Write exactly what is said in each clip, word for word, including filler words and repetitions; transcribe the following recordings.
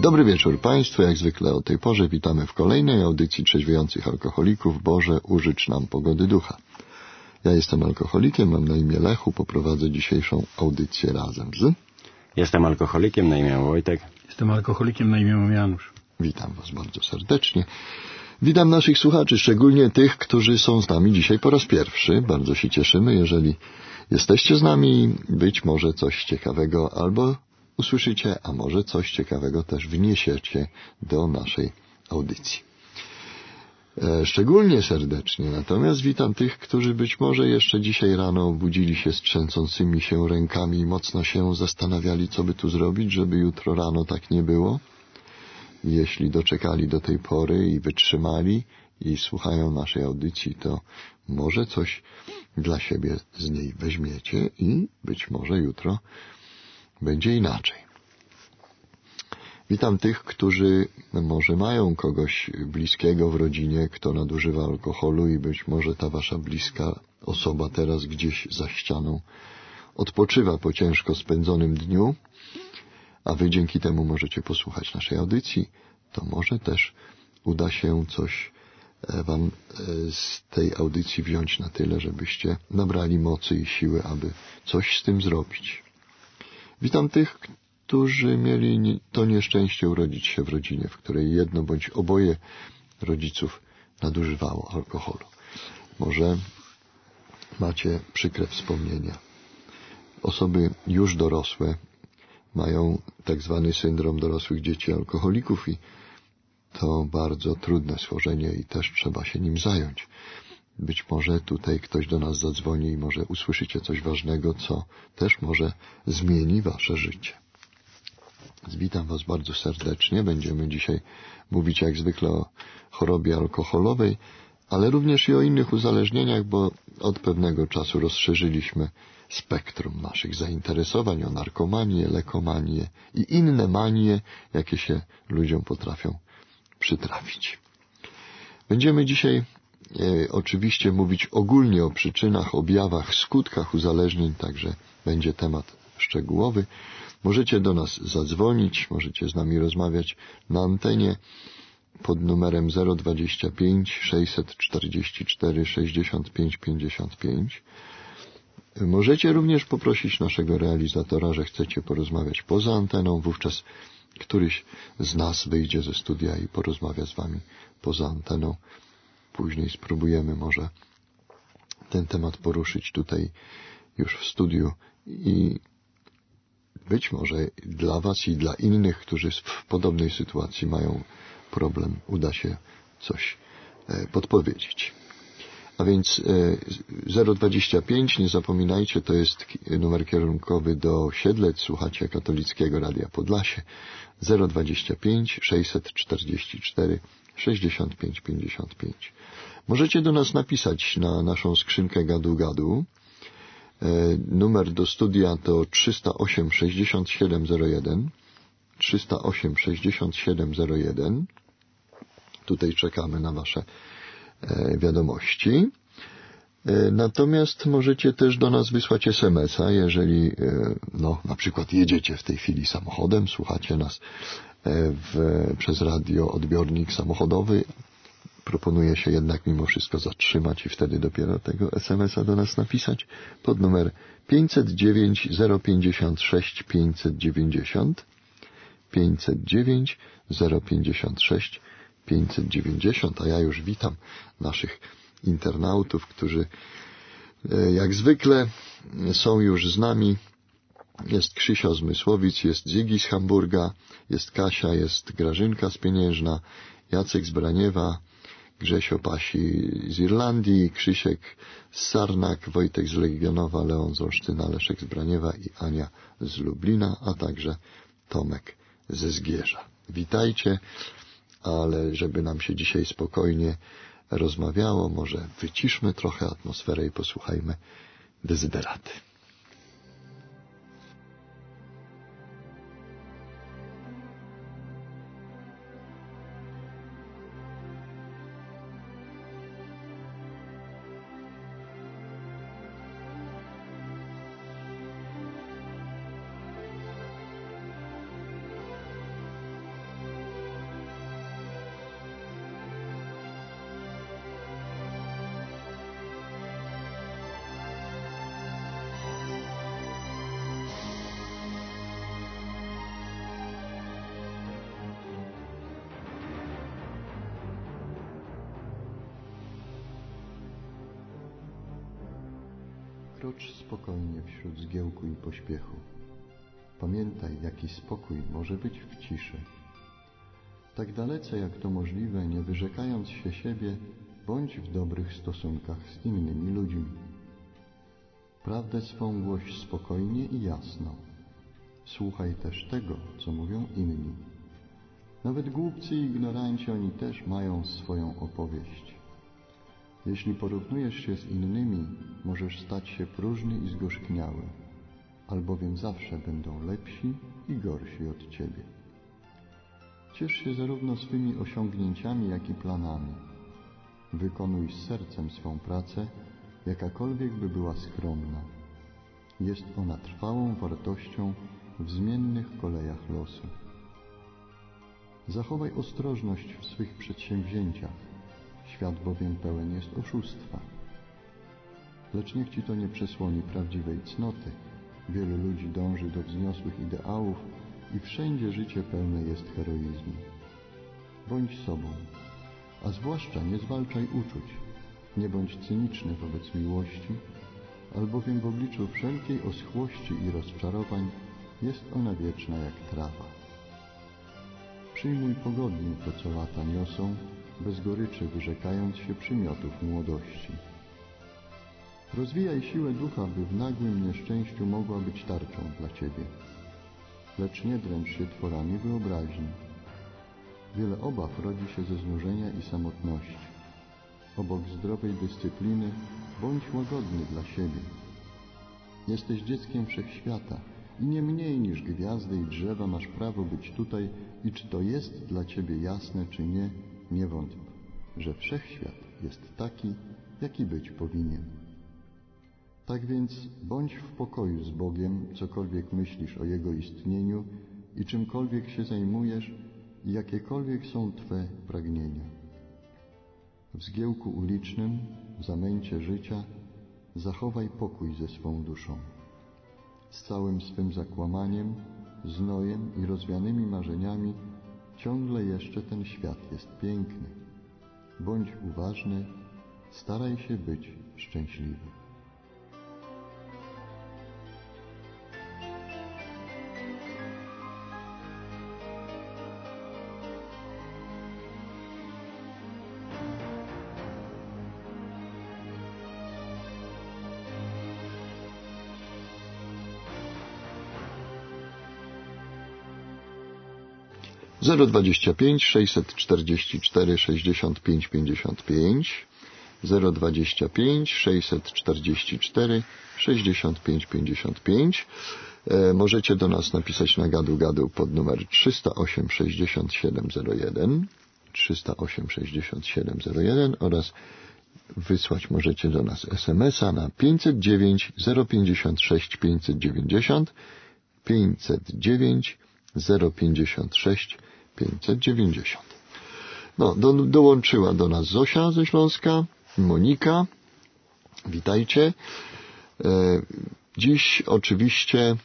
Dobry wieczór Państwu, jak zwykle o tej porze witamy w kolejnej audycji Trzeźwiejących Alkoholików. Boże, użycz nam pogody ducha. Ja jestem alkoholikiem, mam na imię Lechu, poprowadzę dzisiejszą audycję razem z... Jestem alkoholikiem, na imię Wojtek. Jestem alkoholikiem, na imię Janusz. Witam Was bardzo serdecznie. Witam naszych słuchaczy, szczególnie tych, którzy są z nami dzisiaj po raz pierwszy. Bardzo się cieszymy, jeżeli jesteście z nami, być może coś ciekawego albo usłyszycie, a może coś ciekawego też wniesiecie do naszej audycji. Szczególnie serdecznie natomiast witam tych, którzy być może jeszcze dzisiaj rano obudzili się z trzęsącymi się rękami i mocno się zastanawiali, co by tu zrobić, żeby jutro rano tak nie było. Jeśli doczekali do tej pory i wytrzymali i słuchają naszej audycji, to może coś dla siebie z niej weźmiecie i być może jutro będzie inaczej. Witam tych, którzy może mają kogoś bliskiego w rodzinie, kto nadużywa alkoholu i być może ta wasza bliska osoba teraz gdzieś za ścianą odpoczywa po ciężko spędzonym dniu, a wy dzięki temu możecie posłuchać naszej audycji, to może też uda się coś wam z tej audycji wziąć na tyle, żebyście nabrali mocy i siły, aby coś z tym zrobić. Witam tych, którzy mieli to nieszczęście urodzić się w rodzinie, w której jedno bądź oboje rodziców nadużywało alkoholu. Może macie przykre wspomnienia. Osoby już dorosłe mają tak zwany syndrom dorosłych dzieci alkoholików i to bardzo trudne schorzenie i też trzeba się nim zająć. Być może tutaj ktoś do nas zadzwoni i może usłyszycie coś ważnego, co też może zmieni wasze życie. Witam was bardzo serdecznie. Będziemy dzisiaj mówić jak zwykle o chorobie alkoholowej, ale również i o innych uzależnieniach, bo od pewnego czasu rozszerzyliśmy spektrum naszych zainteresowań o narkomanię, lekomanię i inne manie, jakie się ludziom potrafią przytrafić. Będziemy dzisiaj e, oczywiście mówić ogólnie o przyczynach, objawach, skutkach uzależnień, także będzie temat szczegółowy. Możecie do nas zadzwonić, możecie z nami rozmawiać na antenie pod numerem zero dwadzieścia pięć sześćset czterdzieści cztery sześćdziesiąt pięć pięćdziesiąt pięć. Możecie również poprosić naszego realizatora, że chcecie porozmawiać poza anteną, wówczas któryś z nas wyjdzie ze studia i porozmawia z wami poza anteną. Później spróbujemy może ten temat poruszyć tutaj już w studiu i być może dla was i dla innych, którzy w podobnej sytuacji mają problem, uda się coś podpowiedzieć. A więc zero dwadzieścia pięć, nie zapominajcie, to jest numer kierunkowy do Siedlec, słuchacie Katolickiego Radia Podlasie, zero dwadzieścia pięć sześćset czterdzieści cztery sześćdziesiąt pięć pięćdziesiąt pięć. Możecie do nas napisać na naszą skrzynkę gadu gadu. Numer do studia to trzysta osiem sześćdziesiąt siedem zero jeden, trzysta osiem sześćdziesiąt siedem zero jeden. Tutaj czekamy na wasze wiadomości. Natomiast możecie też do nas wysłać es em es a, jeżeli no, na przykład jedziecie w tej chwili samochodem, słuchacie nas w, przez radio odbiornik samochodowy. Proponuję się jednak mimo wszystko zatrzymać i wtedy dopiero tego es em es a do nas napisać pod numer pięćset dziewięć zero pięćdziesiąt sześć pięćset dziewięćdziesiąt, pięćset dziewięć zero pięćdziesiąt sześć pięćset dziewięćdziesiąt, a ja już witam naszych internautów, którzy jak zwykle są już z nami. Jest Krzysio z Mysłowic, jest Zygi z Hamburga, jest Kasia, jest Grażynka z Pieniężna, Jacek z Braniewa, Grzesio Pasi z Irlandii, Krzysiek z Sarnak, Wojtek z Legionowa, Leon z Olsztyna, Leszek z Braniewa i Ania z Lublina, a także Tomek ze Zgierza. Witajcie, ale żeby nam się dzisiaj spokojnie rozmawiało, może wyciszmy trochę atmosferę i posłuchajmy dezyderaty. Krocz spokojnie wśród zgiełku i pośpiechu. Pamiętaj, jaki spokój może być w ciszy. Tak dalece jak to możliwe, nie wyrzekając się siebie, bądź w dobrych stosunkach z innymi ludźmi. Prawdę swą głoś spokojnie i jasno. Słuchaj też tego, co mówią inni. Nawet głupcy i ignoranci, oni też mają swoją opowieść. Jeśli porównujesz się z innymi, możesz stać się próżny i zgorzkniały, albowiem zawsze będą lepsi i gorsi od ciebie. Ciesz się zarówno swymi osiągnięciami, jak i planami. Wykonuj z sercem swą pracę, jakakolwiek by była skromna. Jest ona trwałą wartością w zmiennych kolejach losu. Zachowaj ostrożność w swych przedsięwzięciach. Świat bowiem pełen jest oszustwa. Lecz niech ci to nie przysłoni prawdziwej cnoty. Wielu ludzi dąży do wzniosłych ideałów i wszędzie życie pełne jest heroizmu. Bądź sobą, a zwłaszcza nie zwalczaj uczuć. Nie bądź cyniczny wobec miłości, albowiem w obliczu wszelkiej oschłości i rozczarowań jest ona wieczna jak trawa. Przyjmuj pogodnie to, co lata niosą, bez goryczy wyrzekając się przymiotów młodości. Rozwijaj siłę ducha, by w nagłym nieszczęściu mogła być tarczą dla ciebie. Lecz nie dręcz się tworami wyobraźni. Wiele obaw rodzi się ze znużenia i samotności. Obok zdrowej dyscypliny bądź łagodny dla siebie. Jesteś dzieckiem wszechświata i nie mniej niż gwiazdy i drzewa masz prawo być tutaj i czy to jest dla ciebie jasne, czy nie, nie wątp, że wszechświat jest taki, jaki być powinien. Tak więc bądź w pokoju z Bogiem, cokolwiek myślisz o Jego istnieniu i czymkolwiek się zajmujesz i jakiekolwiek są Twe pragnienia. W zgiełku ulicznym, w zamęcie życia zachowaj pokój ze swą duszą. Z całym swym zakłamaniem, znojem i rozwianymi marzeniami ciągle jeszcze ten świat jest piękny. Bądź uważny, staraj się być szczęśliwy. zero dwadzieścia pięć sześćset czterdzieści cztery sześćdziesiąt pięć pięćdziesiąt pięć, zero dwadzieścia pięć sześćset czterdzieści cztery sześćdziesiąt pięć pięćdziesiąt pięć. E, możecie do nas napisać na gadu gadu pod numer trzysta osiem sześćdziesiąt siedem zero jeden, trzysta osiem sześćdziesiąt siedem zero jeden oraz wysłać możecie do nas es em es a na pięćset dziewięć zero pięćdziesiąt sześć pięćset dziewięćdziesiąt, pięćset dziewięć zero pięćdziesiąt sześć pięćset dziewięćdziesiąt. No, do, dołączyła do nas Zosia ze Śląska, Monika. Witajcie. E, dziś oczywiście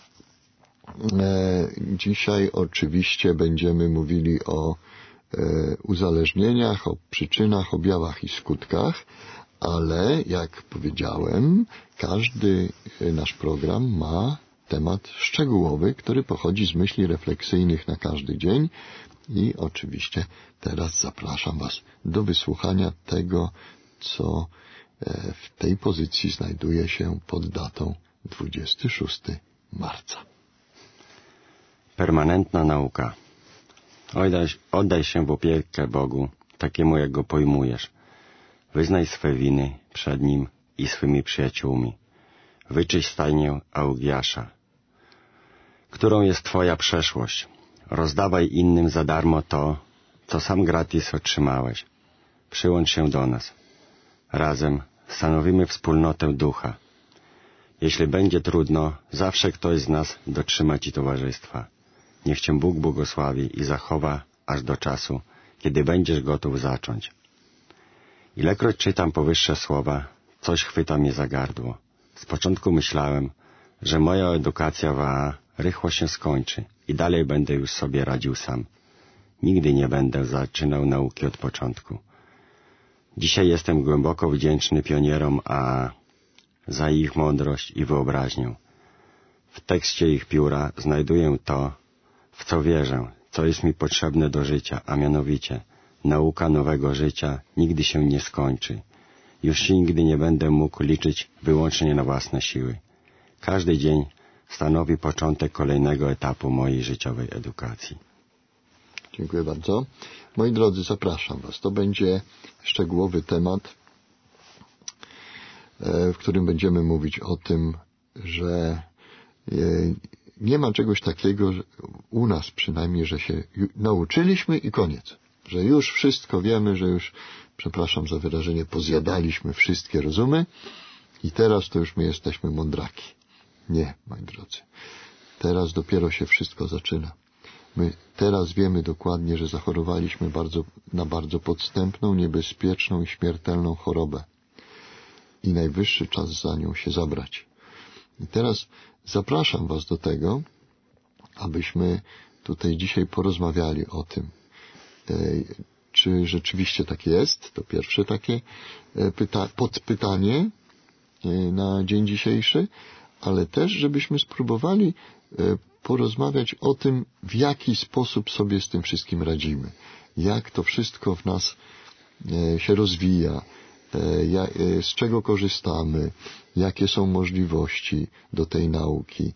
e, dzisiaj oczywiście będziemy mówili o e, uzależnieniach, o przyczynach, objawach i skutkach, ale jak powiedziałem, każdy nasz program ma temat szczegółowy, który pochodzi z myśli refleksyjnych na każdy dzień i oczywiście teraz zapraszam Was do wysłuchania tego, co w tej pozycji znajduje się pod datą dwudziestego szóstego marca. Permanentna nauka. Oddaj, oddaj się w opiekę Bogu, takiemu jak go pojmujesz. Wyznaj swe winy przed Nim i swymi przyjaciółmi. Wyczyść stajnię Augiasza. Którą jest Twoja przeszłość? Rozdawaj innym za darmo to, co sam gratis otrzymałeś. Przyłącz się do nas. Razem stanowimy wspólnotę ducha. Jeśli będzie trudno, zawsze ktoś z nas dotrzyma Ci towarzystwa. Niech Cię Bóg błogosławi i zachowa aż do czasu, kiedy będziesz gotów zacząć. Ilekroć czytam powyższe słowa, coś chwyta mnie za gardło. Z początku myślałem, że moja edukacja w A A rychło się skończy i dalej będę już sobie radził sam. Nigdy nie będę zaczynał nauki od początku. Dzisiaj jestem głęboko wdzięczny pionierom A A. za ich mądrość i wyobraźnię. W tekście ich pióra znajduję to, w co wierzę, co jest mi potrzebne do życia, a mianowicie nauka nowego życia nigdy się nie skończy. Już nigdy nie będę mógł liczyć wyłącznie na własne siły. Każdy dzień stanowi początek kolejnego etapu mojej życiowej edukacji. Dziękuję bardzo. Moi drodzy, zapraszam Was. To będzie szczegółowy temat, w którym będziemy mówić o tym, że nie ma czegoś takiego, że u nas przynajmniej, że się nauczyliśmy i koniec. Że już wszystko wiemy, że już, przepraszam za wyrażenie, pozjadaliśmy wszystkie rozumy i teraz to już my jesteśmy mądraki. Nie, moi drodzy. Teraz dopiero się wszystko zaczyna. My teraz wiemy dokładnie, że zachorowaliśmy bardzo, na bardzo podstępną, niebezpieczną i śmiertelną chorobę. I najwyższy czas za nią się zabrać. I teraz zapraszam Was do tego, abyśmy tutaj dzisiaj porozmawiali o tym, czy rzeczywiście tak jest. To pierwsze takie pyta- podpytanie na dzień dzisiejszy, ale też, żebyśmy spróbowali porozmawiać o tym, w jaki sposób sobie z tym wszystkim radzimy. Jak to wszystko w nas się rozwija, z czego korzystamy, jakie są możliwości do tej nauki.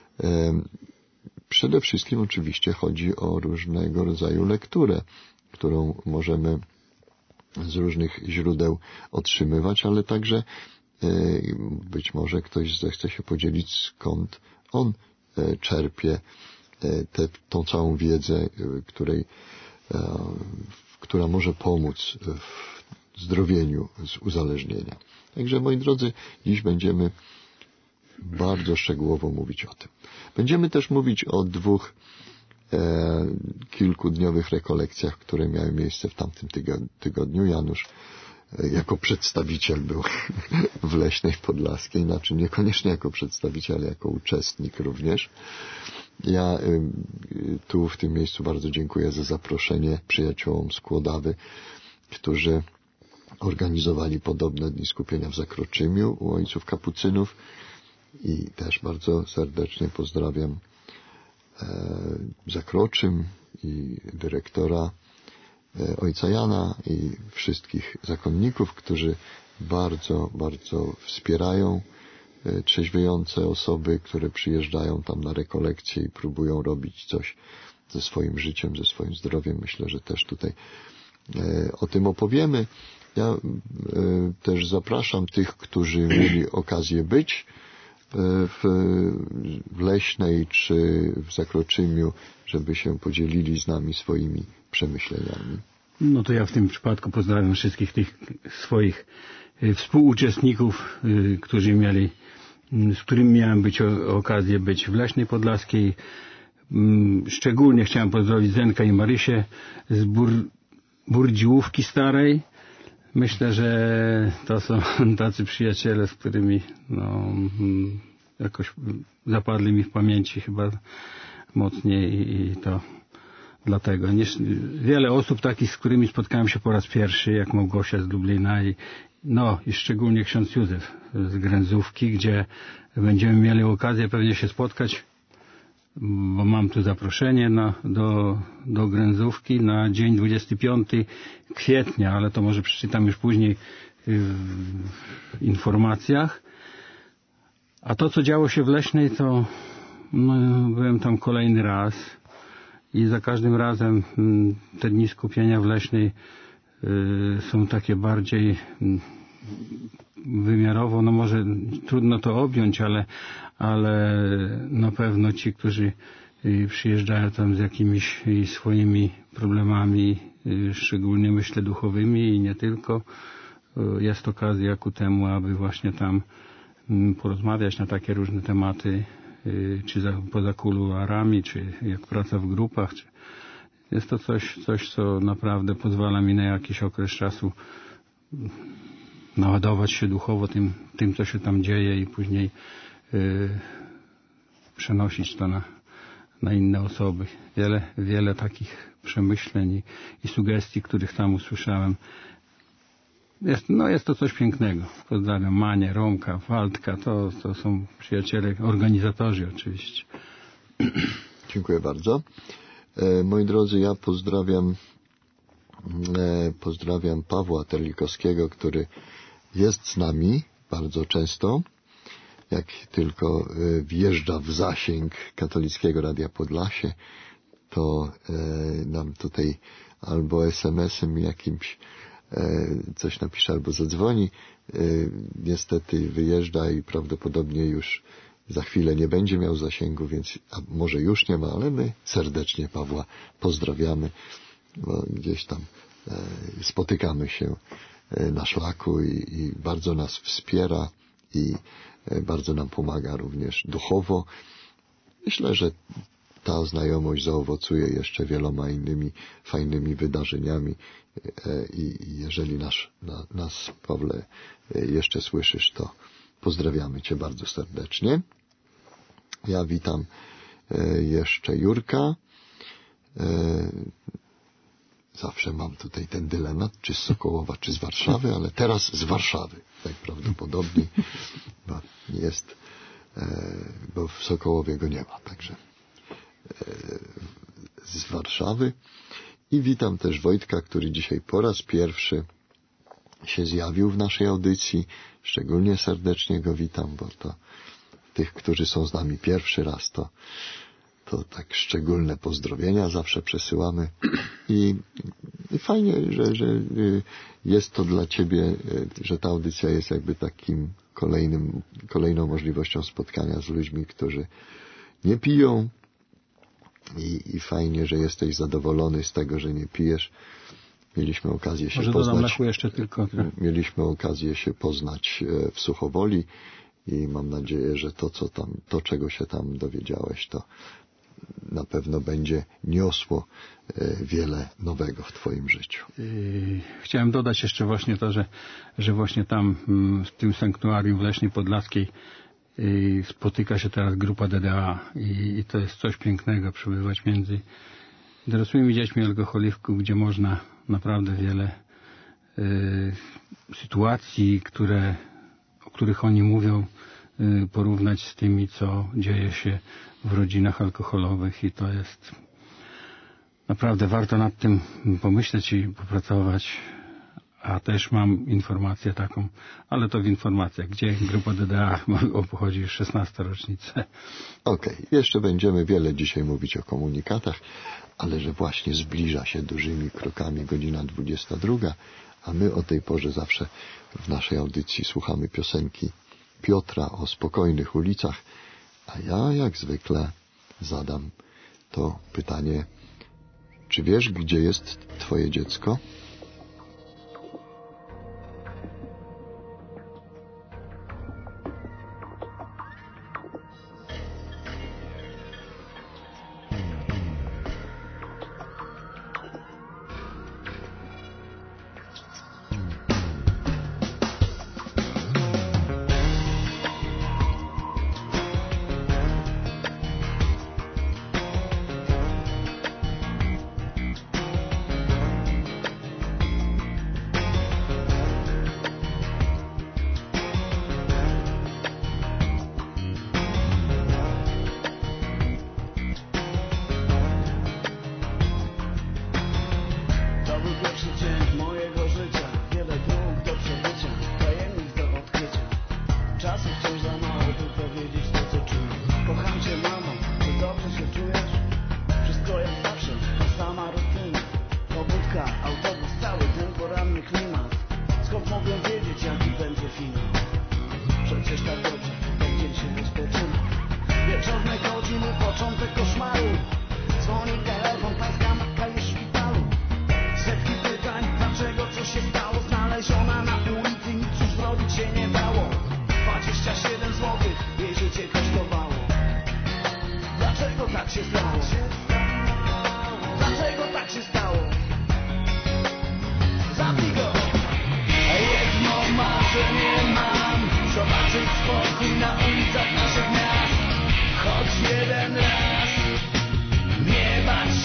Przede wszystkim oczywiście chodzi o różnego rodzaju lekturę, którą możemy z różnych źródeł otrzymywać, ale także być może ktoś zechce się podzielić, skąd on czerpie tę, tą całą wiedzę, której, która może pomóc w zdrowieniu z uzależnienia. Także, moi drodzy, dziś będziemy bardzo szczegółowo mówić o tym. Będziemy też mówić o dwóch e, kilkudniowych rekolekcjach, które miały miejsce w tamtym tygodniu. Janusz e, jako przedstawiciel był w Leśnej Podlaskiej, znaczy niekoniecznie jako przedstawiciel, ale jako uczestnik również. Ja e, tu w tym miejscu bardzo dziękuję za zaproszenie przyjaciołom z Kłodawy, którzy organizowali podobne dni skupienia w Zakroczymiu u ojców kapucynów. I też bardzo serdecznie pozdrawiam e, Zakroczym i dyrektora e, ojca Jana i wszystkich zakonników, którzy bardzo, bardzo wspierają e, trzeźwiejące osoby, które przyjeżdżają tam na rekolekcje i próbują robić coś ze swoim życiem, ze swoim zdrowiem. Myślę, że też tutaj e, o tym opowiemy. Ja e, też zapraszam tych, którzy mieli okazję być w Leśnej czy w Zakroczymiu, żeby się podzielili z nami swoimi przemyśleniami. No to ja w tym przypadku pozdrawiam wszystkich tych swoich współuczestników, którzy mieli, z którymi miałem być okazję być w Leśnej Podlaskiej. Szczególnie chciałem pozdrowić Zenka i Marysię z Bur, Burdziłówki Starej. Myślę, że to są tacy przyjaciele, z którymi no, jakoś zapadli mi w pamięci chyba mocniej i to dlatego. Wiele osób takich, z którymi spotkałem się po raz pierwszy, jak Małgosia z Lublina i no i szczególnie ksiądz Józef z Gręzówki, gdzie będziemy mieli okazję pewnie się spotkać, bo mam tu zaproszenie na, do, do Gręzówki na dzień dwudziestego piątego kwietnia, ale to może przeczytam już później w informacjach. A to, co działo się w Leśnej, to no, byłem tam kolejny raz i za każdym razem te dni skupienia w Leśnej y, są takie bardziej y, wymiarowo, no może trudno to objąć, ale, ale na pewno ci, którzy przyjeżdżają tam z jakimiś swoimi problemami, szczególnie myślę duchowymi i nie tylko, jest okazja ku temu, aby właśnie tam porozmawiać na takie różne tematy, czy za, poza kuluarami, czy jak praca w grupach. Czy jest to coś, coś, co naprawdę pozwala mi na jakiś okres czasu naładować się duchowo tym, tym co się tam dzieje i później yy, przenosić to na, na inne osoby. Wiele, wiele takich przemyśleń i, i sugestii, których tam usłyszałem, Jest, no jest to coś pięknego. Pozdrawiam Manię, Romka, Waldka. To, to są przyjaciele, organizatorzy oczywiście. Dziękuję bardzo. E, moi drodzy, ja pozdrawiam e, pozdrawiam Pawła Terlikowskiego, który jest z nami bardzo często. Jak tylko e, wjeżdża w zasięg Katolickiego Radia Podlasie, to e, nam tutaj albo es em esem jakimś e, coś napisze, albo zadzwoni. E, niestety wyjeżdża i prawdopodobnie już za chwilę nie będzie miał zasięgu, więc a może już nie ma, ale my serdecznie Pawła pozdrawiamy, bo gdzieś tam e, spotykamy się e, na szlaku i, i bardzo nas wspiera i e, bardzo nam pomaga również duchowo. Myślę, że ta znajomość zaowocuje jeszcze wieloma innymi fajnymi wydarzeniami e, i, i jeżeli nas, na, nas, Pawle, e, jeszcze słyszysz, to pozdrawiamy Cię bardzo serdecznie. Ja witam e, jeszcze Jurka. E, zawsze mam tutaj ten dylemat, czy z Sokołowa, czy z Warszawy, ale teraz z Warszawy, najprawdopodobniej, bo jest, e, bo w Sokołowie go nie ma, także e, z Warszawy. I witam też Wojtka, który dzisiaj po raz pierwszy się zjawił w naszej audycji. Szczególnie serdecznie go witam, bo to tych, którzy są z nami pierwszy raz, to, to tak szczególne pozdrowienia zawsze przesyłamy. I, i fajnie, że, że jest to dla Ciebie, że ta audycja jest jakby takim kolejnym, kolejną możliwością spotkania z ludźmi, którzy nie piją. I, i fajnie, że jesteś zadowolony z tego, że nie pijesz. Mieliśmy okazję się Może poznać. dodam lechu jeszcze tylko. Mieliśmy okazję się poznać w Suchowoli i mam nadzieję, że to, co tam, to, czego się tam dowiedziałeś, to na pewno będzie niosło wiele nowego w Twoim życiu. Chciałem dodać jeszcze właśnie to, że, że właśnie tam w tym sanktuarium w Leśnej Podlaskiej spotyka się teraz grupa D D A i, i to jest coś pięknego, przebywać między dorosłymi dziećmi alkoholików, gdzie można naprawdę wiele y, sytuacji, które, o których oni mówią, y, porównać z tymi, co dzieje się w rodzinach alkoholowych i to jest naprawdę warto nad tym pomyśleć i popracować. A też mam informację taką, ale to w informacjach, gdzie grupa D D A obchodzi już szesnastą rocznicę. Okej, okay. Jeszcze będziemy wiele dzisiaj mówić o komunikatach, ale że właśnie zbliża się dużymi krokami godzina dwudziesta druga, a my o tej porze zawsze w naszej audycji słuchamy piosenki Piotra o spokojnych ulicach, a ja jak zwykle zadam to pytanie, czy wiesz, gdzie jest Twoje dziecko?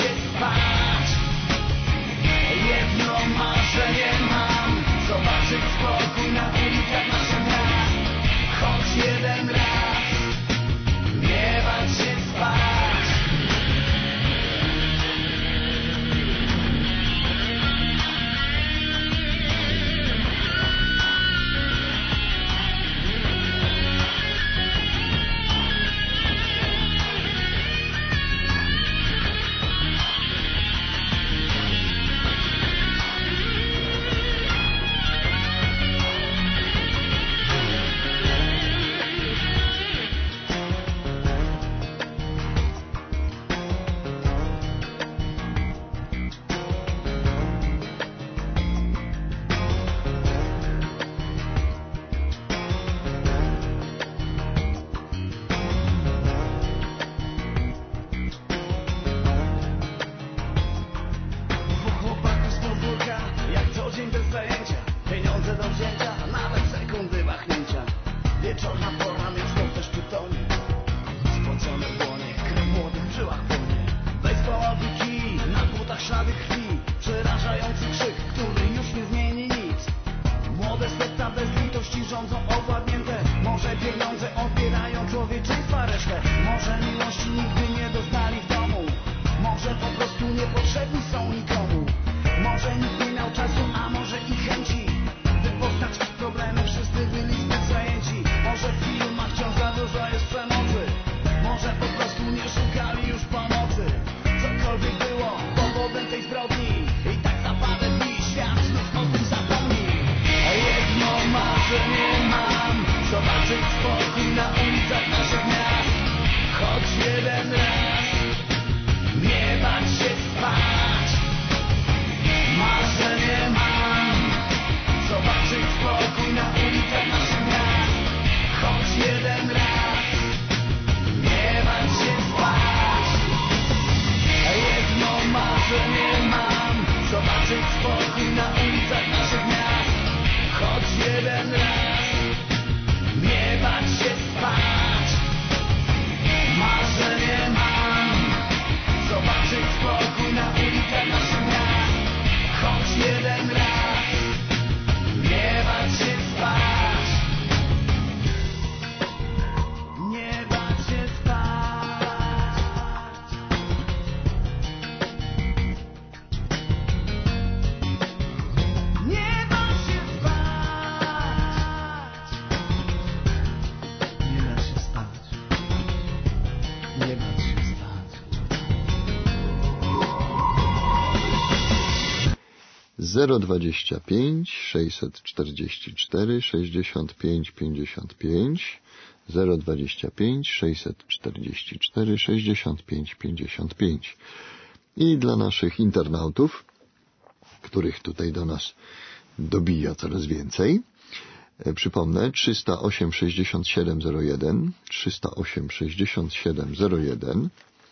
Zobaczyć może po prostu nie szukali już pomocy. Cokolwiek było powodem tej zbrodni, i tak za parę dni świat znów o tym zapomni. A jedno marzenie mam, zobaczyć spokój na ulicach naszych miast. Choć jeden raz, nie bać się spać. Marzenie mam, zobaczyć spokój na ulicach naszych miast. Choć jeden raz, nie bać się spać. A jedno marzenie mam, zobaczyć spokój na ulicach naszych miast. Choć jeden raz, nie bać się spać. Marzenie mam, zobaczyć spokój na ulicach naszych miast. Choć jeden raz, nie bać się spać. Nie bać się spać. Nie bać się spać. Nie bać się spać. Nie bać się spać. zero dwadzieścia pięć sześćset czterdzieści cztery sześćdziesiąt pięć pięćdziesiąt pięć, zero dwadzieścia pięć sześćset czterdzieści cztery sześćdziesiąt pięć pięćdziesiąt pięć. I dla naszych internautów, których tutaj do nas dobija coraz więcej, e, przypomnę trzysta osiem sześćdziesiąt siedem zero jeden, trzysta osiem sześćdziesiąt siedem zero jeden.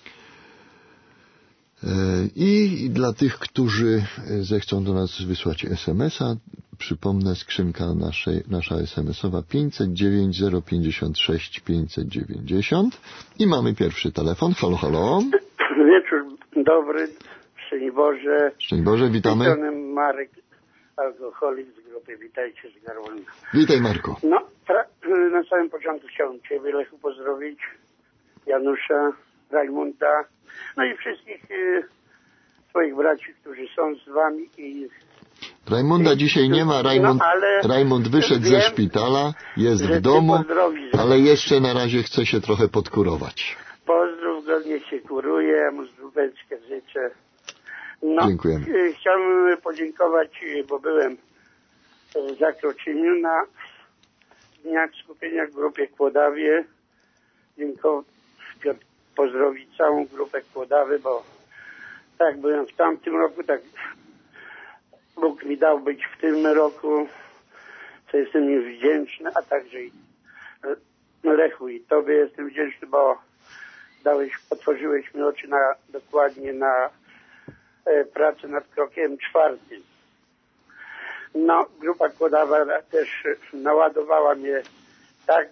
I dla tych, którzy zechcą do nas wysłać es em es a, przypomnę, skrzynka naszej, nasza es em es owa pięćset dziewięć zero pięćdziesiąt sześć pięćset dziewięćdziesiąt. I mamy pierwszy telefon. Halo, halo. Wieczór dobry, szczęść Boże. Szczęść Boże, witamy. Witam, Marek, alkoholik z grupy Witajcie z Garwolna. Witaj, Marku. No, na samym początku chciałem Ciebie, Lechu, pozdrowić, Janusza, Rajmunda, no i wszystkich y, swoich braci, którzy są z Wami. I Rajmunda dzisiaj nie ma. Rajmund, no, ale Rajmund wyszedł wiem, ze szpitala, jest że w domu, pozdrowisz, ale jeszcze na razie chce się trochę podkurować. Pozdrów go, niech się kuruje, ja mu zdróweczkę życzę. No, Dziękujemy. y, chciałbym podziękować, y, bo byłem w Zakroczyniu na dniach skupienia w grupie Kłodawie. Dziękować, pozdrowić całą grupę Kłodawy, bo tak byłem w tamtym roku, tak Bóg mi dał być w tym roku, co jestem im wdzięczny, a także i Lechu i Tobie jestem wdzięczny, bo dałeś, otworzyłeś mi oczy na, dokładnie na e, pracę nad krokiem czwartym. No, grupa Kłodawa też naładowała mnie tak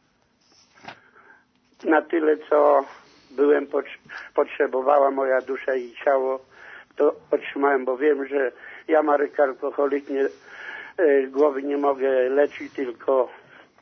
na tyle, co byłem, potrzebowała moja dusza i ciało, to otrzymałem, bo wiem, że ja, Marek, alkoholik, nie, e, głowy nie mogę leczyć, tylko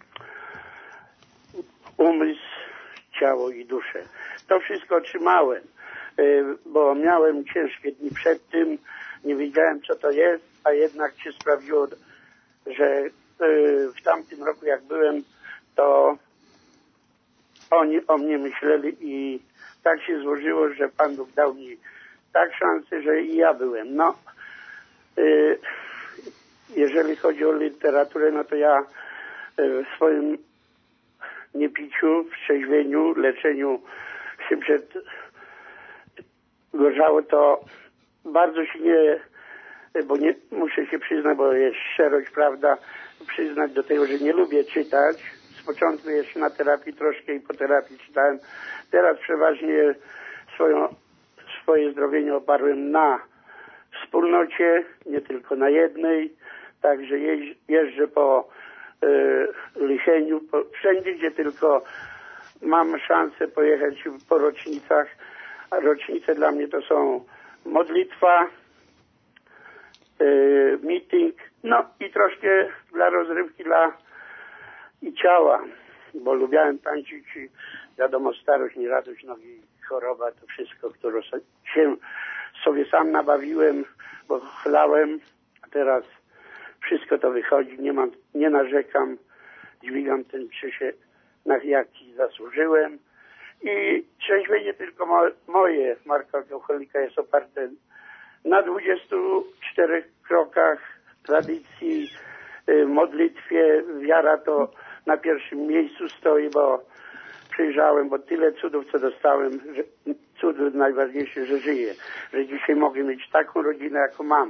umysł, ciało i duszę. To wszystko otrzymałem, e, bo miałem ciężkie dni przed tym, nie wiedziałem, co to jest, a jednak się sprawdziło, że e, w tamtym roku, jak byłem, to oni o mnie myśleli i tak się złożyło, że Pan Bóg dał mi tak szansę, że i ja byłem. No, y, jeżeli chodzi o literaturę, no to ja y, w swoim niepiciu, w trzeźwieniu, leczeniu się przed gorzało, to bardzo się nie, bo nie, muszę się przyznać, bo jest szczerość, prawda, przyznać do tego, że nie lubię czytać. Z początku jeszcze na terapii troszkę i po terapii czytałem. Teraz przeważnie swoją, swoje zdrowienie oparłem na wspólnocie, nie tylko na jednej. Także jeź, jeżdżę po y, Licheniu, po, wszędzie, gdzie tylko mam szansę pojechać po rocznicach. A rocznice dla mnie to są modlitwa, y, meeting, no i troszkę dla rozrywki, dla i ciała, bo lubiałem tańczyć i wiadomo, starość, nieradość, nogi, choroba, to wszystko, które się sobie sam nabawiłem, bo chlałem, a teraz wszystko to wychodzi, nie mam, nie narzekam, dźwigam ten krzyż, na jaki zasłużyłem I trzeźwienie tylko mo- moje, Marka Alkoholika, jest oparte na dwudziestu czterech krokach tradycji, y, modlitwie. Wiara to na pierwszym miejscu stoi, bo przyjrzałem, bo tyle cudów, co dostałem, że cud najważniejszy, że żyję, że dzisiaj mogę mieć taką rodzinę, jaką mam.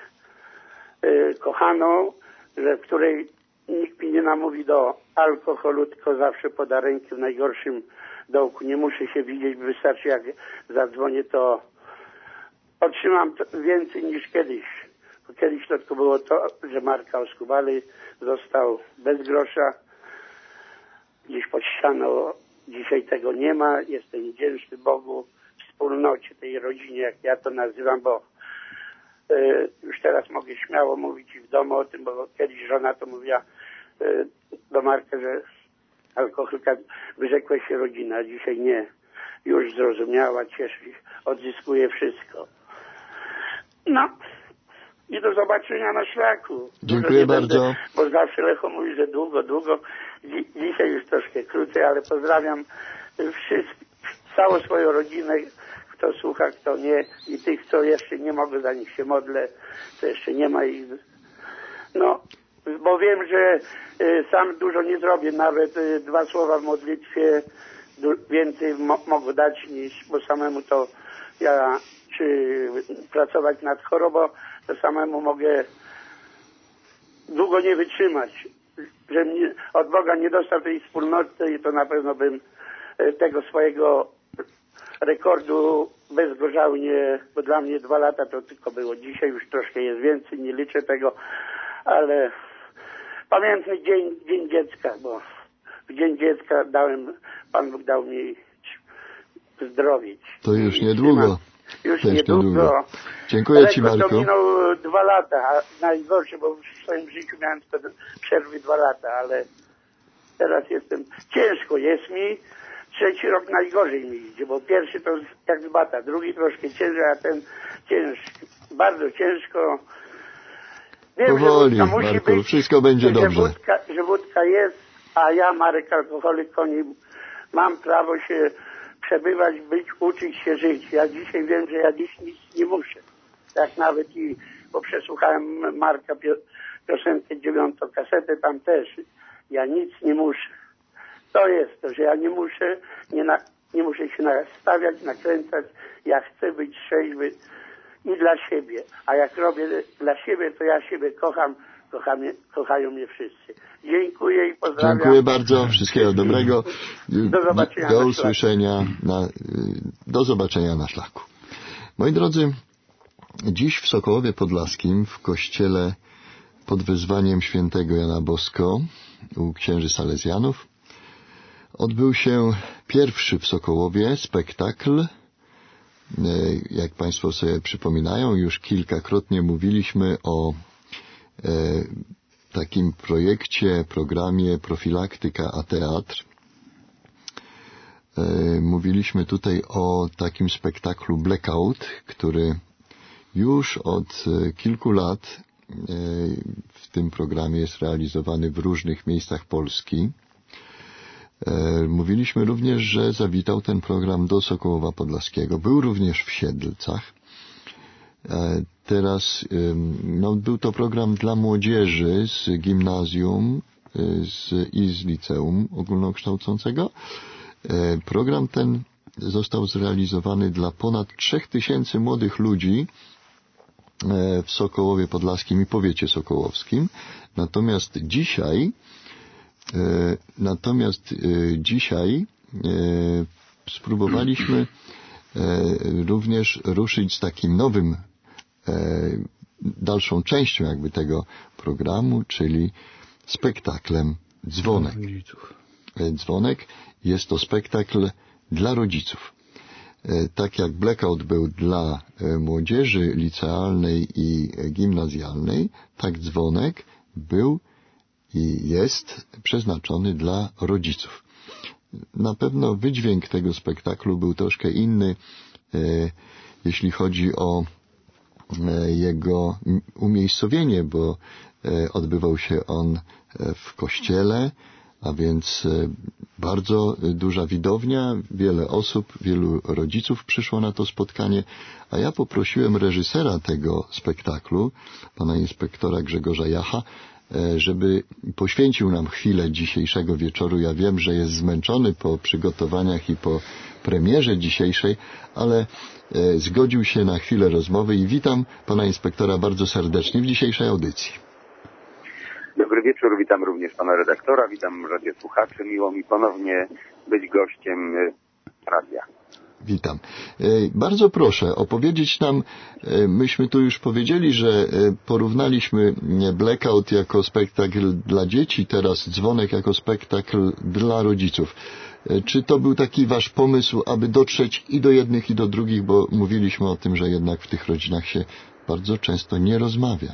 Y, kochaną, że w której nikt mi nie namówi do alkoholu, tylko zawsze poda rękę w najgorszym dołku. Nie muszę się widzieć, wystarczy jak zadzwonię, to otrzymam to więcej niż kiedyś. Bo kiedyś to tylko było to, że Marka oskubali, został bez grosza, gdzieś pod ścianą. Dzisiaj tego nie ma. Jestem wdzięczny Bogu, wspólnocie, tej rodzinie, jak ja to nazywam, bo y, już teraz mogę śmiało mówić i w domu o tym, bo kiedyś żona to mówiła y, do Marka, że alkoholika, wyrzekła się rodzina, a dzisiaj nie. Już zrozumiała, cieszy się, odzyskuje wszystko. No i do zobaczenia na szlaku. Dziękuję bardzo. Będę, bo zawsze Lecho mówi, że długo, długo. Dzi- dzisiaj już troszkę krócej, ale pozdrawiam wszystkich, całą swoją rodzinę, kto słucha, kto nie, i tych, co jeszcze nie mogę, za nich się modlę, co jeszcze nie ma ich. No, bo wiem, że y, sam dużo nie zrobię, nawet y, dwa słowa w modlitwie du- więcej mo- mogę dać niż, bo samemu to ja, czy pracować nad chorobą, to samemu mogę długo nie wytrzymać. Że mnie, od Boga nie dostał tej wspólnoty i to na pewno bym y, tego swojego rekordu bezgorzałnie, bo dla mnie dwa lata to tylko było. Dzisiaj już troszkę jest więcej, nie liczę tego, ale pamiętny dzień, dzień dziecka, bo w dzień dziecka dałem, Pan Bóg dał mi zdrowieć. To już niedługo. Już Też niedługo. niedługo. Dziękuję Ci, Lekko to Marku. minął dwa lata, a najgorsze, bo w swoim życiu miałem tylko przerwy dwa lata, ale teraz jestem, ciężko jest mi, trzeci rok najgorzej mi idzie, bo pierwszy to jak z bata, drugi troszkę ciężej, a ten ciężki, bardzo ciężko. Wiem, Powoli, że wódka musi Marku, być, wszystko będzie że dobrze. Wódka, że wódka jest, a ja, Marek Alkoholik, koni, mam prawo się przebywać, być, uczyć się żyć. Ja dzisiaj wiem, że ja dziś nic nie muszę. Tak nawet i, bo przesłuchałem Marka pio, piosenkę dziewiątą, kasetę tam też. Ja nic nie muszę. To jest to, że ja nie muszę, nie, na, nie muszę się nastawiać, nakręcać. Ja chcę być trzeźwy i dla siebie. A jak robię dla siebie, to ja siebie kocham, kocham kochają mnie wszyscy. Dziękuję i pozdrawiam. Dziękuję bardzo, wszystkiego dobrego. Do zobaczenia Do na usłyszenia, na, do zobaczenia na szlaku. Moi drodzy, dziś w Sokołowie Podlaskim, w kościele pod wezwaniem świętego Jana Bosko u księży Salezjanów, odbył się pierwszy w Sokołowie spektakl. Jak Państwo sobie przypominają, już kilkakrotnie mówiliśmy o e, takim projekcie, programie Profilaktyka a Teatr. E, mówiliśmy tutaj o takim spektaklu Blackout, który już od kilku lat e, w tym programie jest realizowany w różnych miejscach Polski. Mówiliśmy również, że zawitał ten program do Sokołowa Podlaskiego. Był również w Siedlcach. Teraz no, był to program dla młodzieży z gimnazjum z, i z liceum ogólnokształcącego. Program ten został zrealizowany dla ponad trzech tysięcy młodych ludzi w Sokołowie Podlaskim i powiecie sokołowskim. Natomiast dzisiaj Natomiast dzisiaj spróbowaliśmy również ruszyć z takim nowym, dalszą częścią jakby tego programu, czyli spektaklem Dzwonek. Dzwonek jest to spektakl dla rodziców. Tak jak Blackout był dla młodzieży licealnej i gimnazjalnej, tak Dzwonek był i jest przeznaczony dla rodziców. Na pewno wydźwięk tego spektaklu był troszkę inny, e, jeśli chodzi o e, jego umiejscowienie, bo e, odbywał się on w kościele, A więc bardzo duża widownia, wiele osób, wielu rodziców przyszło na to spotkanie, a ja poprosiłem reżysera tego spektaklu, pana inspektora Grzegorza Jacha, żeby poświęcił nam chwilę dzisiejszego wieczoru. Ja wiem, że jest zmęczony po przygotowaniach i po premierze dzisiejszej, ale zgodził się na chwilę rozmowy i witam pana inspektora bardzo serdecznie w dzisiejszej audycji. Dobry wieczór, witam również pana redaktora, witam radiosłuchaczy. Miło mi ponownie być gościem radia. Witam. Bardzo proszę opowiedzieć nam, myśmy tu już powiedzieli, że porównaliśmy Blackout jako spektakl dla dzieci, teraz Dzwonek jako spektakl dla rodziców. Czy to był taki wasz pomysł, aby dotrzeć i do jednych, i do drugich, bo mówiliśmy o tym, że jednak w tych rodzinach się bardzo często nie rozmawia.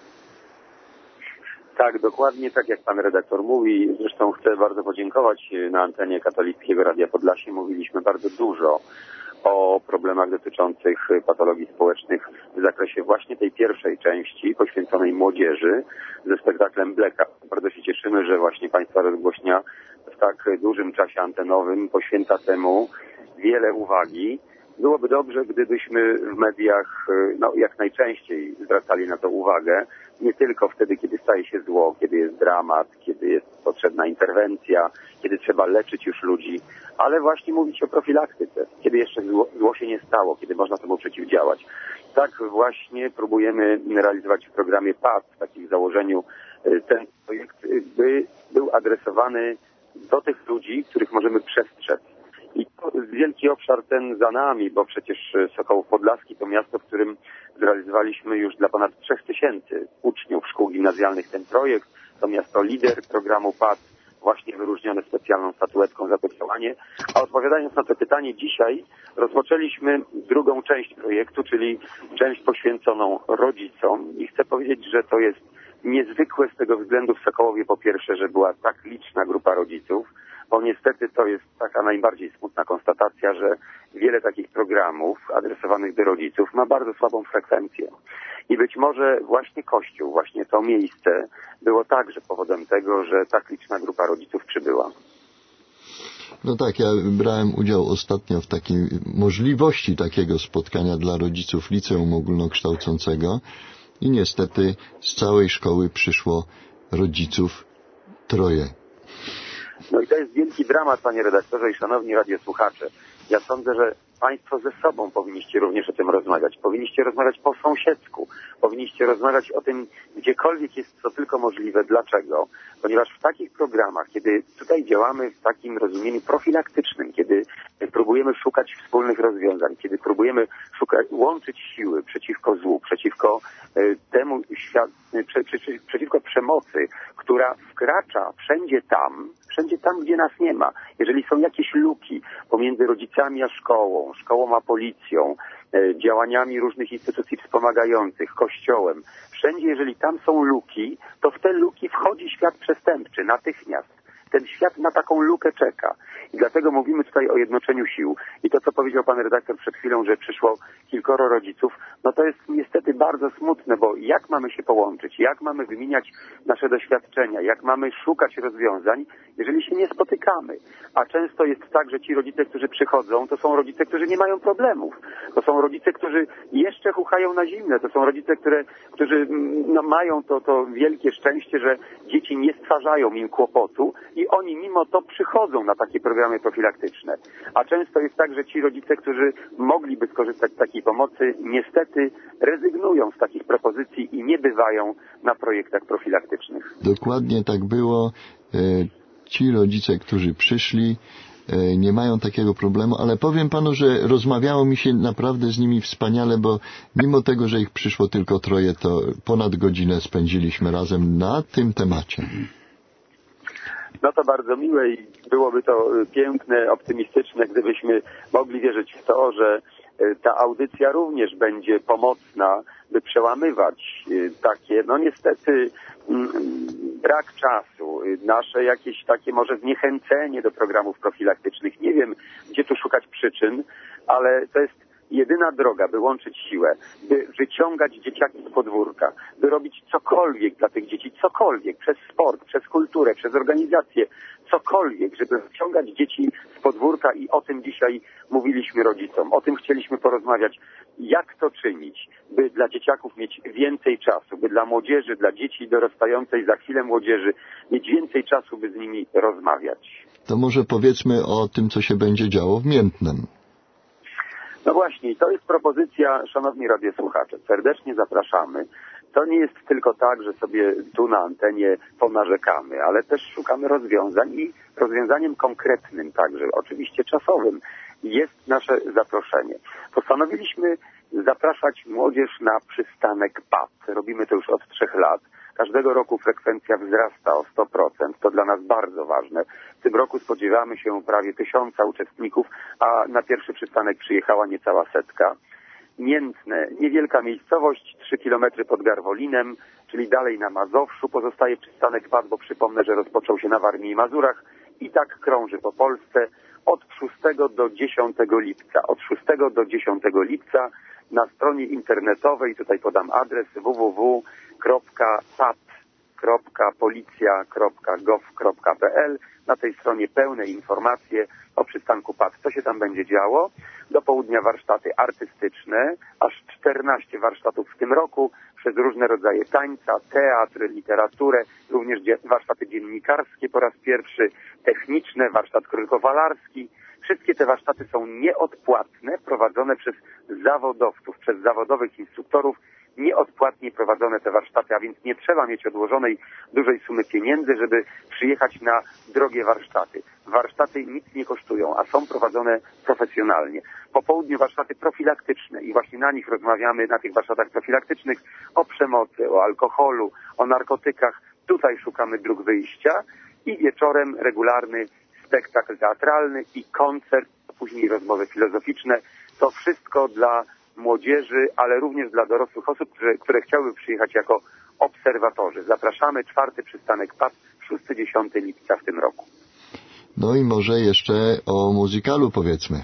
Tak, dokładnie tak jak pan redaktor mówi. Zresztą chcę bardzo podziękować. Na antenie Katolickiego Radia Podlasie mówiliśmy bardzo dużo o problemach dotyczących patologii społecznych w zakresie właśnie tej pierwszej części poświęconej młodzieży ze spektaklem Blackout. Bardzo się cieszymy, że właśnie państwa rozgłośnia w tak dużym czasie antenowym poświęca temu wiele uwagi. Byłoby dobrze, gdybyśmy w mediach no, jak najczęściej zwracali na to uwagę, nie tylko wtedy, kiedy staje się zło, kiedy jest dramat, kiedy jest potrzebna interwencja, kiedy trzeba leczyć już ludzi, ale właśnie mówić o profilaktyce, kiedy jeszcze zło, zło się nie stało, kiedy można temu przeciwdziałać. Tak właśnie próbujemy realizować w programie P A D, w takim założeniu ten projekt, by był adresowany do tych ludzi, których możemy przestrzec. I to wielki obszar ten za nami, bo przecież Sokołów Podlaski to miasto, w którym zrealizowaliśmy już dla ponad trzech tysięcy uczniów szkół gimnazjalnych ten projekt. To miasto lider programu P A D, właśnie wyróżnione specjalną statuetką za to działanie. A odpowiadając na to pytanie, dzisiaj rozpoczęliśmy drugą część projektu, czyli część poświęconą rodzicom. I chcę powiedzieć, że to jest niezwykłe z tego względu w Sokołowie, po pierwsze, że była tak liczna grupa rodziców, bo niestety to jest taka najbardziej smutna konstatacja, że wiele takich programów adresowanych do rodziców ma bardzo słabą frekwencję. I być może właśnie Kościół, właśnie to miejsce było także powodem tego, że tak liczna grupa rodziców przybyła. No tak, ja brałem udział ostatnio w takiej możliwości takiego spotkania dla rodziców liceum ogólnokształcącego i niestety z całej szkoły przyszło rodziców troje. No i to jest wielki dramat, panie redaktorze i szanowni radiosłuchacze. Ja sądzę, że państwo ze sobą powinniście również o tym rozmawiać. Powinniście rozmawiać po sąsiedzku. Powinniście rozmawiać o tym, gdziekolwiek jest to tylko możliwe. Dlaczego? Ponieważ w takich programach, kiedy tutaj działamy w takim rozumieniu profilaktycznym, kiedy próbujemy szukać wspólnych rozwiązań, kiedy próbujemy szukać, łączyć siły przeciwko złu, przeciwko y, temu świat, y, prze, prze, przeciwko przemocy, która wkracza wszędzie tam, wszędzie tam, gdzie nas nie ma. Jeżeli są jakieś luki pomiędzy rodzicami a szkołą, szkołą a policją, e, działaniami różnych instytucji wspomagających, kościołem, wszędzie jeżeli tam są luki, to w te luki wchodzi świat przestępczy natychmiast. Ten świat na taką lukę czeka. I dlatego mówimy tutaj o jednoczeniu sił. I to, co powiedział pan redaktor przed chwilą, że przyszło kilkoro rodziców, no to jest niestety bardzo smutne, bo jak mamy się połączyć, jak mamy wymieniać nasze doświadczenia, jak mamy szukać rozwiązań, jeżeli się nie spotykamy. A często jest tak, że ci rodzice, którzy przychodzą, to są rodzice, którzy nie mają problemów. To są rodzice, którzy jeszcze chuchają na zimne. To są rodzice, które, którzy no, mają to, to wielkie szczęście, że dzieci nie stwarzają im kłopotu i oni mimo to przychodzą na takie programy profilaktyczne. A często jest tak, że ci rodzice, którzy mogliby skorzystać z takiej pomocy, niestety rezygnują z takich propozycji i nie bywają na projektach profilaktycznych. Dokładnie tak było. Ci rodzice, którzy przyszli, nie mają takiego problemu, ale powiem panu, że rozmawiało mi się naprawdę z nimi wspaniale, bo mimo tego, że ich przyszło tylko troje, to ponad godzinę spędziliśmy razem na tym temacie. No to bardzo miłe i byłoby to piękne, optymistyczne, gdybyśmy mogli wierzyć w to, że ta audycja również będzie pomocna, by przełamywać takie, no niestety brak czasu, nasze jakieś takie może zniechęcenie do programów profilaktycznych. Nie wiem, gdzie tu szukać przyczyn, ale to jest jedyna droga, by łączyć siłę, by wyciągać dzieciaki z podwórka, by robić cokolwiek dla tych dzieci, cokolwiek, przez sport, przez kulturę, przez organizację, cokolwiek, żeby wciągać dzieci z podwórka i o tym dzisiaj mówiliśmy rodzicom. O tym chcieliśmy porozmawiać, jak to czynić, by dla dzieciaków mieć więcej czasu, by dla młodzieży, dla dzieci dorastającej za chwilę młodzieży mieć więcej czasu, by z nimi rozmawiać. To może powiedzmy o tym, co się będzie działo w Miętnem. No właśnie, to jest propozycja, szanowni radiosłuchacze, serdecznie zapraszamy. To nie jest tylko tak, że sobie tu na antenie ponarzekamy, ale też szukamy rozwiązań i rozwiązaniem konkretnym, także oczywiście czasowym, jest nasze zaproszenie. Postanowiliśmy zapraszać młodzież na przystanek P A T. Robimy to już od trzech lat. Każdego roku frekwencja wzrasta o sto procent. To dla nas bardzo ważne. W tym roku spodziewamy się prawie tysiąca uczestników, a na pierwszy przystanek przyjechała niecała setka. Miętne, niewielka miejscowość, trzy kilometry pod Garwolinem, czyli dalej na Mazowszu. Pozostaje przystanek P A T, bo przypomnę, że rozpoczął się na Warmii i Mazurach i tak krąży po Polsce od szóstego do dziesiątego lipca. Od szóstego do dziesiątego lipca na stronie internetowej, tutaj podam adres w w w kropka pat kropka policja kropka gov kropka p l. Na tej stronie pełne informacje o przystanku P A T. Co się tam będzie działo? Do południa warsztaty artystyczne, aż czternaście warsztatów w tym roku, przez różne rodzaje tańca, teatr, literaturę, również warsztaty dziennikarskie po raz pierwszy, techniczne, warsztat krótkowalarski. Wszystkie te warsztaty są nieodpłatne, prowadzone przez zawodowców, przez zawodowych instruktorów, nieodpłatnie prowadzone te warsztaty, a więc nie trzeba mieć odłożonej dużej sumy pieniędzy, żeby przyjechać na drogie warsztaty. Warsztaty nic nie kosztują, a są prowadzone profesjonalnie. Po południu warsztaty profilaktyczne i właśnie na nich rozmawiamy, na tych warsztatach profilaktycznych, o przemocy, o alkoholu, o narkotykach. Tutaj szukamy dróg wyjścia i wieczorem regularny spektakl teatralny i koncert, później rozmowy filozoficzne. To wszystko dla młodzieży, ale również dla dorosłych osób, które, które chciałyby przyjechać jako obserwatorzy. Zapraszamy, czwarty przystanek P A T, szóstego do dziesiątego lipca w tym roku. No i może jeszcze o muzykalu powiedzmy.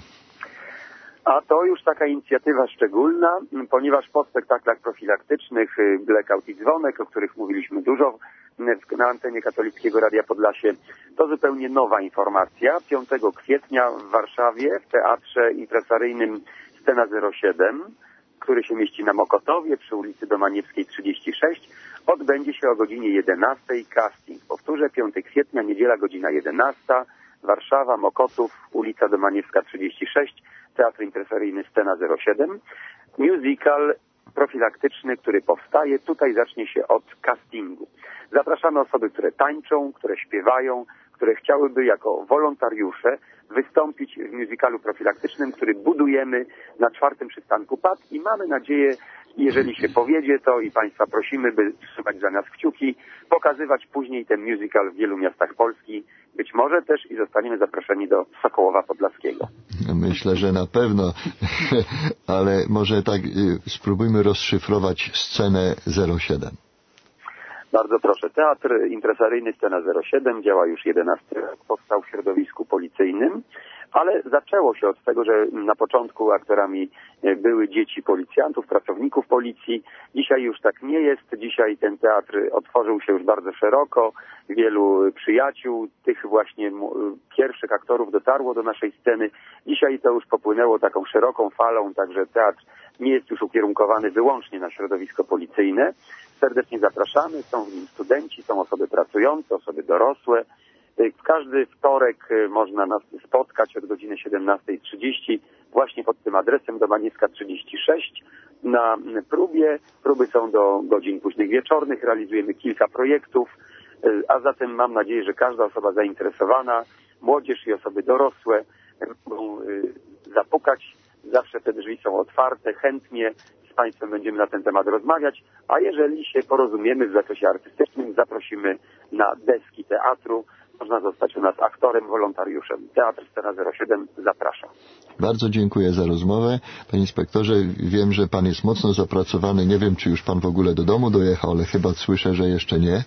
A to już taka inicjatywa szczególna, ponieważ po spektaklach profilaktycznych Blackout i Dzwonek, o których mówiliśmy dużo na antenie Katolickiego Radia Podlasie, to zupełnie nowa informacja. piątego kwietnia w Warszawie w Teatrze Impresaryjnym Scena zero siedem, który się mieści na Mokotowie przy ulicy Domaniewskiej trzydzieści sześć, odbędzie się o godzinie jedenastej casting. Powtórzę, piątego kwietnia, niedziela, godzina jedenasta, Warszawa, Mokotów, ulica Domaniewska trzydzieści sześć, Teatr Impresaryjny Scena zero siedem. Musical profilaktyczny, który powstaje, tutaj zacznie się od castingu. Zapraszamy osoby, które tańczą, które śpiewają, które chciałyby jako wolontariusze wystąpić w musicalu profilaktycznym, który budujemy na czwartym przystanku P A T i mamy nadzieję, jeżeli się powiedzie to i Państwa prosimy, by trzymać za nas kciuki, pokazywać później ten musical w wielu miastach Polski, być może też i zostaniemy zaproszeni do Sokołowa Podlaskiego. Myślę, że na pewno, ale może tak spróbujmy rozszyfrować Scenę zero siedem. Bardzo proszę. Teatr Impresaryjny Scena zero siedem działa już jedenasty rok, powstał w środowisku policyjnym, ale zaczęło się od tego, że na początku aktorami były dzieci policjantów, pracowników policji. Dzisiaj już tak nie jest. Dzisiaj ten teatr otworzył się już bardzo szeroko. Wielu przyjaciół tych właśnie pierwszych aktorów dotarło do naszej sceny. Dzisiaj to już popłynęło taką szeroką falą, także teatr nie jest już ukierunkowany wyłącznie na środowisko policyjne. Serdecznie zapraszamy, są w nim studenci, są osoby pracujące, osoby dorosłe. W każdy wtorek można nas spotkać od godziny siedemnastej trzydzieści właśnie pod tym adresem Domaniewska trzydzieści sześć na próbie. Próby są do godzin późnych wieczornych, realizujemy kilka projektów, a zatem mam nadzieję, że każda osoba zainteresowana, młodzież i osoby dorosłe mogą zapukać. Zawsze te drzwi są otwarte, chętnie z Państwem będziemy na ten temat rozmawiać, a jeżeli się porozumiemy w zakresie artystycznym, zaprosimy na deski teatru. Można zostać u nas aktorem, wolontariuszem. Teatr Scena zero siedem, zapraszam. Bardzo dziękuję za rozmowę. Panie inspektorze, wiem, że Pan jest mocno zapracowany. Nie wiem, czy już Pan w ogóle do domu dojechał, ale chyba słyszę, że jeszcze nie.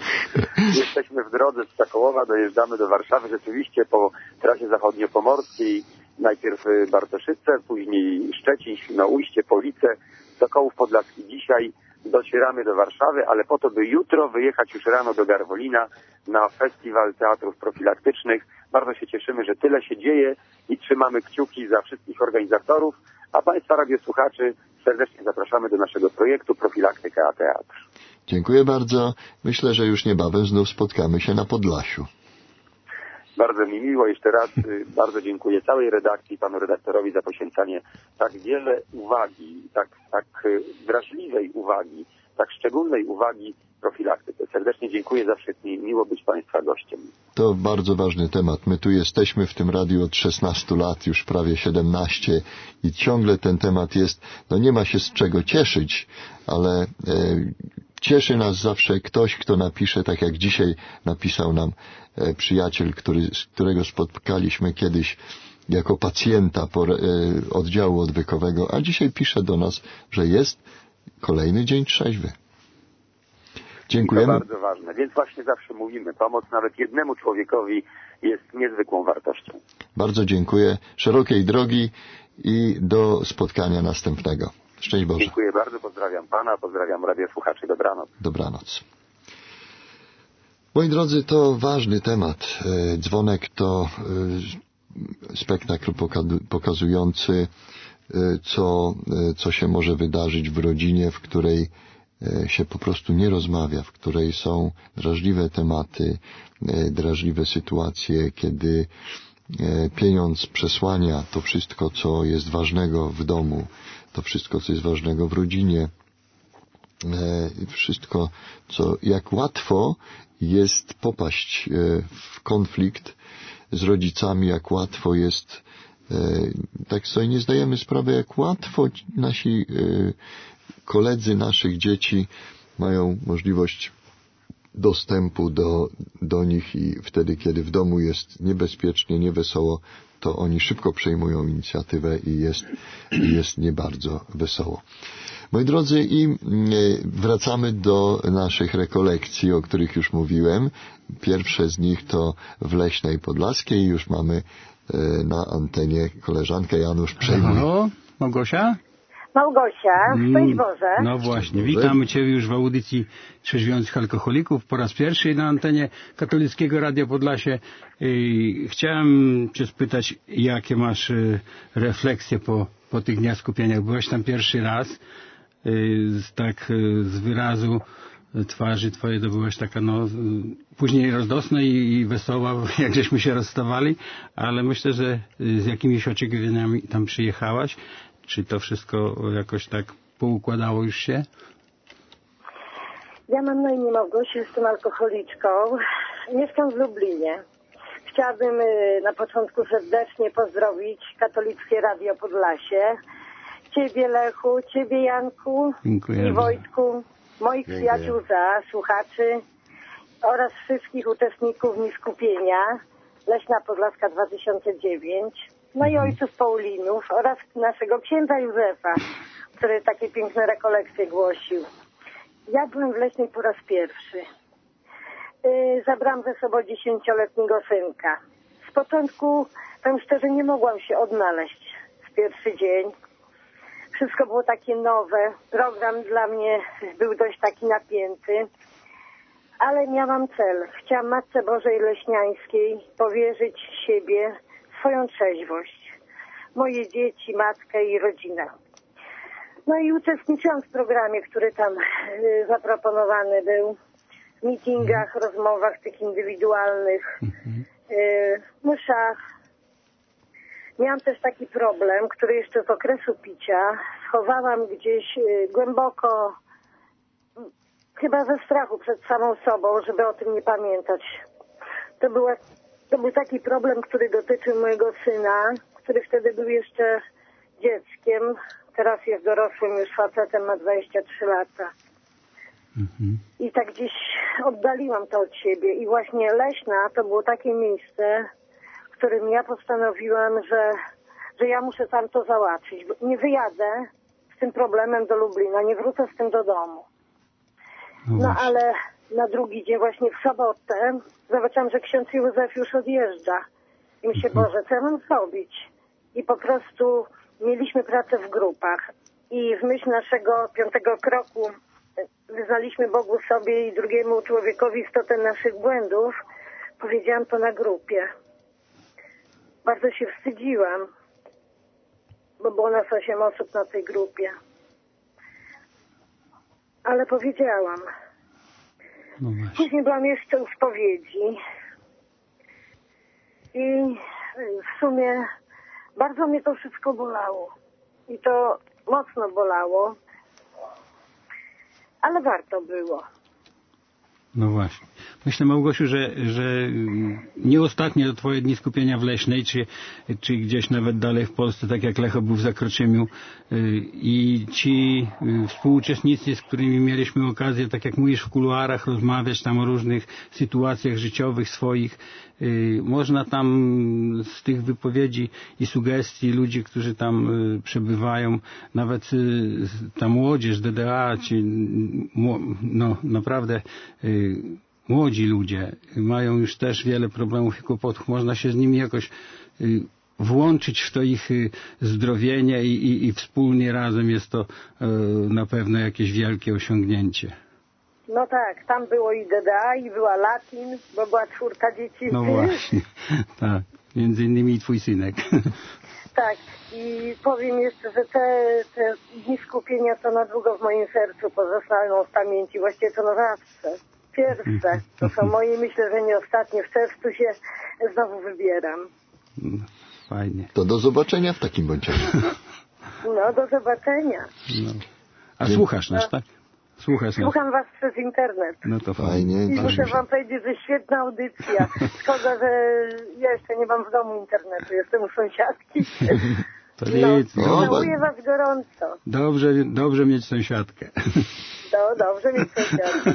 Jesteśmy w drodze z Sokołowa, dojeżdżamy do Warszawy. Rzeczywiście po trasie zachodniopomorskiej, najpierw Bartoszyce, później Szczecin, Świnoujście, Police, Sokołów Podlaski. Dzisiaj docieramy do Warszawy, ale po to, by jutro wyjechać już rano do Garwolina na festiwal teatrów profilaktycznych. Bardzo się cieszymy, że tyle się dzieje i trzymamy kciuki za wszystkich organizatorów, a Państwa radiosłuchaczy serdecznie zapraszamy do naszego projektu Profilaktyka a Teatr. Dziękuję bardzo. Myślę, że już niebawem znów spotkamy się na Podlasiu. Bardzo mi miło. Jeszcze raz bardzo dziękuję całej redakcji, panu redaktorowi za poświęcanie tak wiele uwagi, tak, tak wrażliwej uwagi, tak szczególnej uwagi profilaktyce. Serdecznie dziękuję, zawsze jest mi miło być Państwa gościem. To bardzo ważny temat. My tu jesteśmy w tym radiu od szesnastu lat, już prawie siedemnaście i ciągle ten temat jest, no nie ma się z czego cieszyć, ale e, cieszy nas zawsze ktoś, kto napisze, tak jak dzisiaj napisał nam e, przyjaciel, który, z którego spotkaliśmy kiedyś jako pacjenta po, e, oddziału odwykowego, a dzisiaj pisze do nas, że jest kolejny dzień trzeźwy. Dziękujemy. I to bardzo ważne, więc właśnie zawsze mówimy, pomoc nawet jednemu człowiekowi jest niezwykłą wartością. Bardzo dziękuję, szerokiej drogi i do spotkania następnego. Szczęść Boże. Dziękuję bardzo, pozdrawiam Pana, pozdrawiam radiosłuchaczy, dobranoc. Dobranoc. Moi drodzy, to ważny temat. Dzwonek to spektakl pokazujący, co, co się może wydarzyć w rodzinie, w której się po prostu nie rozmawia, w której są drażliwe tematy, drażliwe sytuacje, kiedy pieniądz przesłania to wszystko, co jest ważnego w domu, to wszystko, co jest ważnego w rodzinie, wszystko, co jak łatwo jest popaść w konflikt z rodzicami, jak łatwo jest, tak sobie nie zdajemy sprawy, jak łatwo nasi koledzy naszych dzieci mają możliwość dostępu do, do nich i wtedy, kiedy w domu jest niebezpiecznie, niewesoło, to oni szybko przejmują inicjatywę i jest, i jest nie bardzo wesoło. Moi drodzy, i wracamy do naszych rekolekcji, o których już mówiłem. Pierwsze z nich to w Leśnej Podlaskiej. Już mamy na antenie koleżankę. Janusz, przejmuj. Halo, Małgosia? Małgosia, szczęść Boże. No właśnie, witamy Cię już w audycji Trzeźwiących Alkoholików po raz pierwszy na antenie Katolickiego Radia Podlasie. I chciałem Cię spytać, jakie masz refleksje po, po tych dniach skupieniach. Byłeś tam pierwszy raz, z, tak z wyrazu twarzy Twojej to byłaś taka, no, później radosna i, i wesoła, jak żeśmy się rozstawali, ale myślę, że z jakimiś oczekiwaniami tam przyjechałaś. Czy to wszystko jakoś tak poukładało już się? Ja mam na imię Małgosia, jestem alkoholiczką. Mieszkam w Lublinie. Chciałabym na początku serdecznie pozdrowić Katolickie Radio Podlasie. Ciebie, Lechu, Ciebie, Janku. Dziękuję. I Wojtku, moich Dziękuję. przyjaciół za słuchaczy oraz wszystkich uczestników mi skupienia Leśna Podlaska dwa tysiące dziewięć. No i ojców Paulinów oraz naszego księdza Józefa, który takie piękne rekolekcje głosił. Ja byłem w Leśnej po raz pierwszy. Yy, zabrałam ze sobą dziesięcioletniego synka. Z początku, powiem szczerze, nie mogłam się odnaleźć w pierwszy dzień. Wszystko było takie nowe. Program dla mnie był dość taki napięty. Ale miałam cel. Chciałam Matce Bożej Leśniańskiej powierzyć siebie, swoją trzeźwość, moje dzieci, matkę i rodzinę. No i uczestniczyłam w programie, który tam y, zaproponowany był, w meetingach, rozmowach tych indywidualnych, y, mszach. Miałam też taki problem, który jeszcze z okresu picia schowałam gdzieś y, głęboko, chyba ze strachu przed samą sobą, żeby o tym nie pamiętać. To była To był taki problem, który dotyczył mojego syna, który wtedy był jeszcze dzieckiem. Teraz jest dorosłym już facetem, ma dwadzieścia trzy lata. Mhm. I tak gdzieś oddaliłam to od siebie. I właśnie Leśna to było takie miejsce, w którym ja postanowiłam, że, że ja muszę tam to załatwić. Nie wyjadę z tym problemem do Lublina, nie wrócę z tym do domu. No, no ale na drugi dzień, właśnie w sobotę, zobaczyłam, że ksiądz Józef już odjeżdża. I myślę, Boże, co ja mam zrobić? I po prostu mieliśmy pracę w grupach. I w myśl naszego piątego kroku wyznaliśmy Bogu sobie i drugiemu człowiekowi istotę naszych błędów, powiedziałam to na grupie. Bardzo się wstydziłam, bo było nas osiem osób na tej grupie. Ale powiedziałam. No właśnie. Później byłam jeszcze u spowiedzi i w sumie bardzo mnie to wszystko bolało. I to mocno bolało, ale warto było. No właśnie. Myślę, Małgosiu, że, że nie ostatnie to twoje dni skupienia w Leśnej, czy, czy gdzieś nawet dalej w Polsce, tak jak Lecho był w Zakroczymiu, i ci współuczestnicy, z którymi mieliśmy okazję, tak jak mówisz, w kuluarach rozmawiać tam o różnych sytuacjach życiowych swoich, można tam z tych wypowiedzi i sugestii ludzi, którzy tam przebywają, nawet ta młodzież D D A, ci, no naprawdę młodzi ludzie mają już też wiele problemów i kłopotów. Można się z nimi jakoś włączyć w to ich zdrowienie i, i, i wspólnie razem jest to na pewno jakieś wielkie osiągnięcie. No tak, tam było i D D A, i była Latin, bo była czwórka dzieci. No właśnie, tak. Między innymi i twój synek. Tak, i powiem jeszcze, że te, te dni skupienia to na długo w moim sercu pozostaną w pamięci, właściwie to na zawsze. Pierwsze, to są moje, myślę, że nie ostatnie. W czerwcu się znowu wybieram. Fajnie. To do zobaczenia w takim bądź razie. No, do zobaczenia. No. A słuchasz nas, tak? Słuchasz nas. Słucham was przez internet. No to fajnie. Fajnie. I muszę wam powiedzieć, że świetna audycja. Szkoda, że ja jeszcze nie mam w domu internetu. Jestem u sąsiadki. To No, nic. no. całuję was gorąco. Dobrze, dobrze mieć sąsiadkę. No, dobrze mieć sąsiadkę.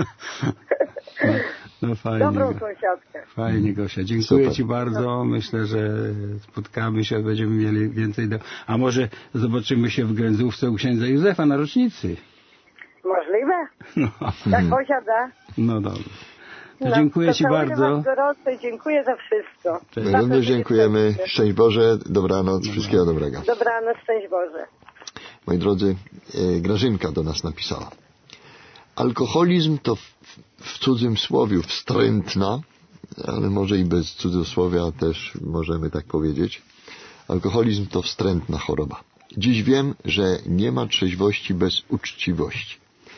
No fajnie. Dobrą sąsiadkę. Fajnie, Gosia. Dziękuję Super. ci bardzo. Myślę, że spotkamy się, będziemy mieli więcej do... A może zobaczymy się w Grędzówce u księdza Józefa na rocznicy? Możliwe? No, Tak posiada. no dobrze. To No, dziękuję to ci całuję bardzo. was gorąco i dziękuję za wszystko. Cześć. My Za to, również że dziękujemy. jesteście. Szczęść Boże, dobranoc, wszystkiego dobrego. Dobranoc, szczęść Boże. Moi drodzy, e, Grażynka do nas napisała. Alkoholizm to w, w cudzym słowiu wstrętna, ale może i bez cudzysłowia też możemy tak powiedzieć. Alkoholizm to wstrętna choroba. Dziś wiem, że nie ma trzeźwości bez uczciwości.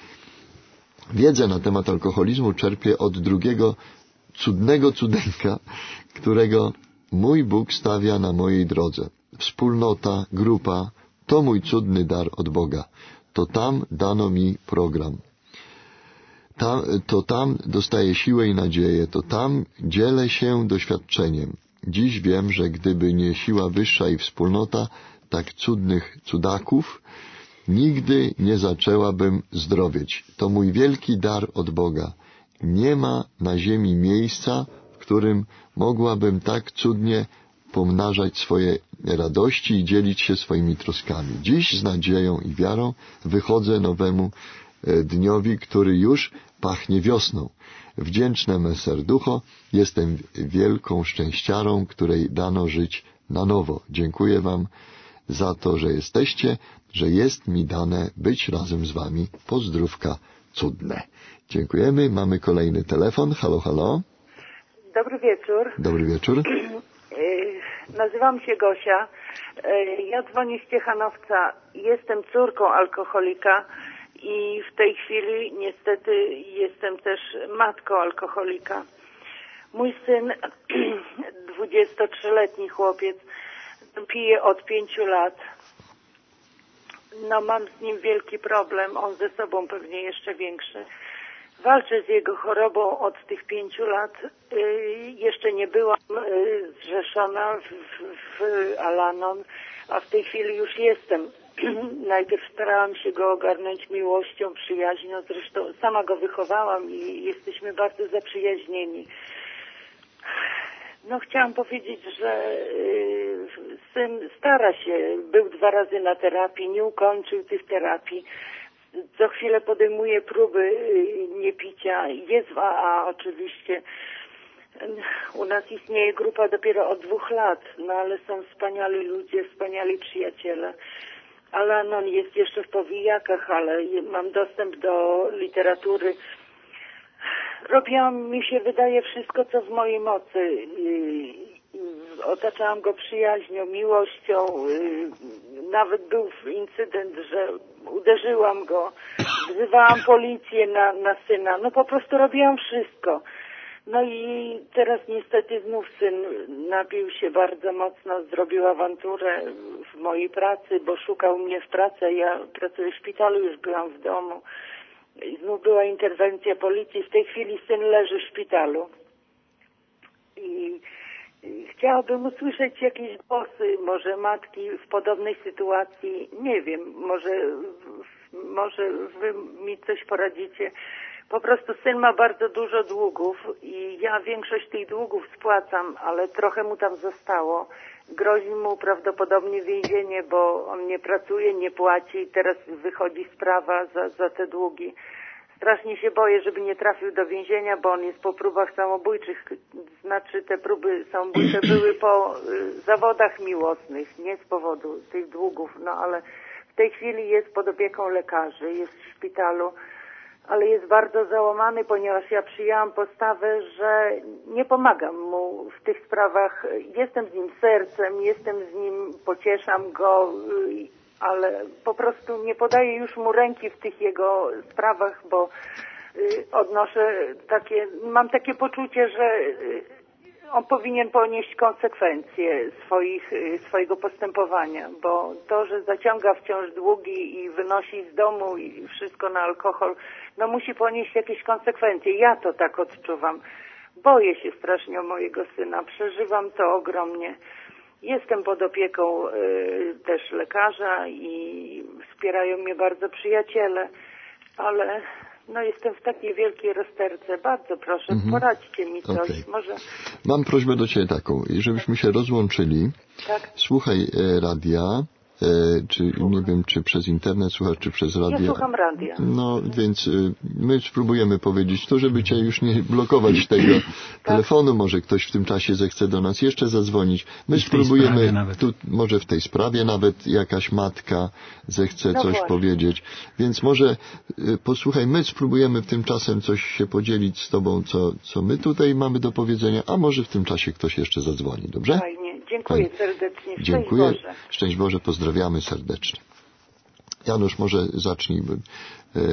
Wiedzę na temat alkoholizmu czerpię od drugiego cudnego cudeńka, którego mój Bóg stawia na mojej drodze. Wspólnota, grupa, to mój cudny dar od Boga. To tam dano mi program. Tam, to tam dostaję siłę i nadzieję. To tam dzielę się doświadczeniem. Dziś wiem, że gdyby nie siła wyższa i wspólnota tak cudnych cudaków, nigdy nie zaczęłabym zdrowieć. To mój wielki dar od Boga. Nie ma na ziemi miejsca, w którym mogłabym tak cudnie pomnażać swoje radości i dzielić się swoimi troskami. Dziś z nadzieją i wiarą wychodzę nowemu dniowi, który już pachnie wiosną. Wdzięczne me serducho, jestem wielką szczęściarą, której dano żyć na nowo. Dziękuję wam za to, że jesteście, że jest mi dane być razem z wami. Pozdrówka cudne. Dziękujemy. Mamy kolejny telefon. Halo, halo. Dobry wieczór. Dobry wieczór. Nazywam się Gosia. Ja dzwonię z Ciechanowca. Jestem córką alkoholika i w tej chwili niestety jestem też matką alkoholika. Mój syn, dwudziestotrzyletni chłopiec, pije od pięciu lat. No mam z nim wielki problem, on ze sobą pewnie jeszcze większy. Walczę z jego chorobą od tych pięciu lat. Jeszcze nie byłam zrzeszona w, w, w Al-Anon, a w tej chwili już jestem. Najpierw starałam się go ogarnąć miłością, przyjaźnią. Zresztą sama go wychowałam i jesteśmy bardzo zaprzyjaźnieni. No chciałam powiedzieć, że syn stara się, był dwa razy na terapii, nie ukończył tych terapii. Co chwilę podejmuje próby niepicia. Jest w A A oczywiście. U nas istnieje grupa dopiero od dwóch lat, no ale są wspaniali ludzie, wspaniali przyjaciele. Al-Anon jest jeszcze w powijakach, ale je- mam dostęp do literatury. Robiłam, mi się wydaje, wszystko, co w mojej mocy. I- i Otaczałam go przyjaźnią, miłością. y, Nawet był incydent, że uderzyłam go. Wzywałam policję na, na syna. No po prostu robiłam wszystko. No i teraz niestety znów syn napił się bardzo mocno, zrobił awanturę w mojej pracy, bo szukał mnie w pracy. Ja pracuję w szpitalu, już byłam w domu. I znów była interwencja policji. W tej chwili syn leży w szpitalu. I, i chciałabym usłyszeć jakieś głosy, może matki w podobnej sytuacji. Nie wiem, może, może wy mi coś poradzicie. Po prostu syn ma bardzo dużo długów i ja większość tych długów spłacam, ale trochę mu tam zostało. Grozi mu prawdopodobnie więzienie, bo on nie pracuje, nie płaci. Teraz wychodzi sprawa za, za te długi. Strasznie się boję, żeby nie trafił do więzienia, bo on jest po próbach samobójczych. Znaczy te próby samobójcze były po y, zawodach miłosnych, nie z powodu tych długów. No ale w tej chwili jest pod opieką lekarzy, jest w szpitalu. Ale jest bardzo załamany, ponieważ ja przyjęłam postawę, że nie pomagam mu w tych sprawach. Jestem z nim sercem, jestem z nim, pocieszam go, y, ale po prostu nie podaję już mu ręki w tych jego sprawach, bo y, odnoszę takie, mam takie poczucie, że y, on powinien ponieść konsekwencje swoich, y, swojego postępowania, bo to, że zaciąga wciąż długi i wynosi z domu i wszystko na alkohol, no musi ponieść jakieś konsekwencje. Ja to tak odczuwam. Boję się strasznie o mojego syna, przeżywam to ogromnie. Jestem pod opieką y, też lekarza i wspierają mnie bardzo przyjaciele, ale no jestem w takiej wielkiej rozterce. Bardzo proszę, Mhm. poradźcie mi coś. Okej. Może... Mam prośbę do Ciebie taką, i żebyśmy się rozłączyli. Tak? Słuchaj e, radia, e, czy nie wiem, czy przez internet słuchasz, czy przez radio. Ja słucham radia. No, więc y, my spróbujemy powiedzieć to, żeby Cię już nie blokować tego telefonu. Może ktoś w tym czasie zechce do nas jeszcze zadzwonić. My I w tej sprawie spróbujemy, nawet. tu, może w tej sprawie nawet jakaś matka zechce No coś właśnie. powiedzieć. Więc może y, posłuchaj, my spróbujemy w tym czasem coś się podzielić z Tobą, co, co my tutaj mamy do powiedzenia, a może w tym czasie ktoś jeszcze zadzwoni, dobrze? Fajnie. Dziękuję Fajnie. serdecznie. Szczęść Dziękuję. Boże. Szczęść Boże, pozdrawiamy serdecznie. Janusz, może zacznij. Bo, e,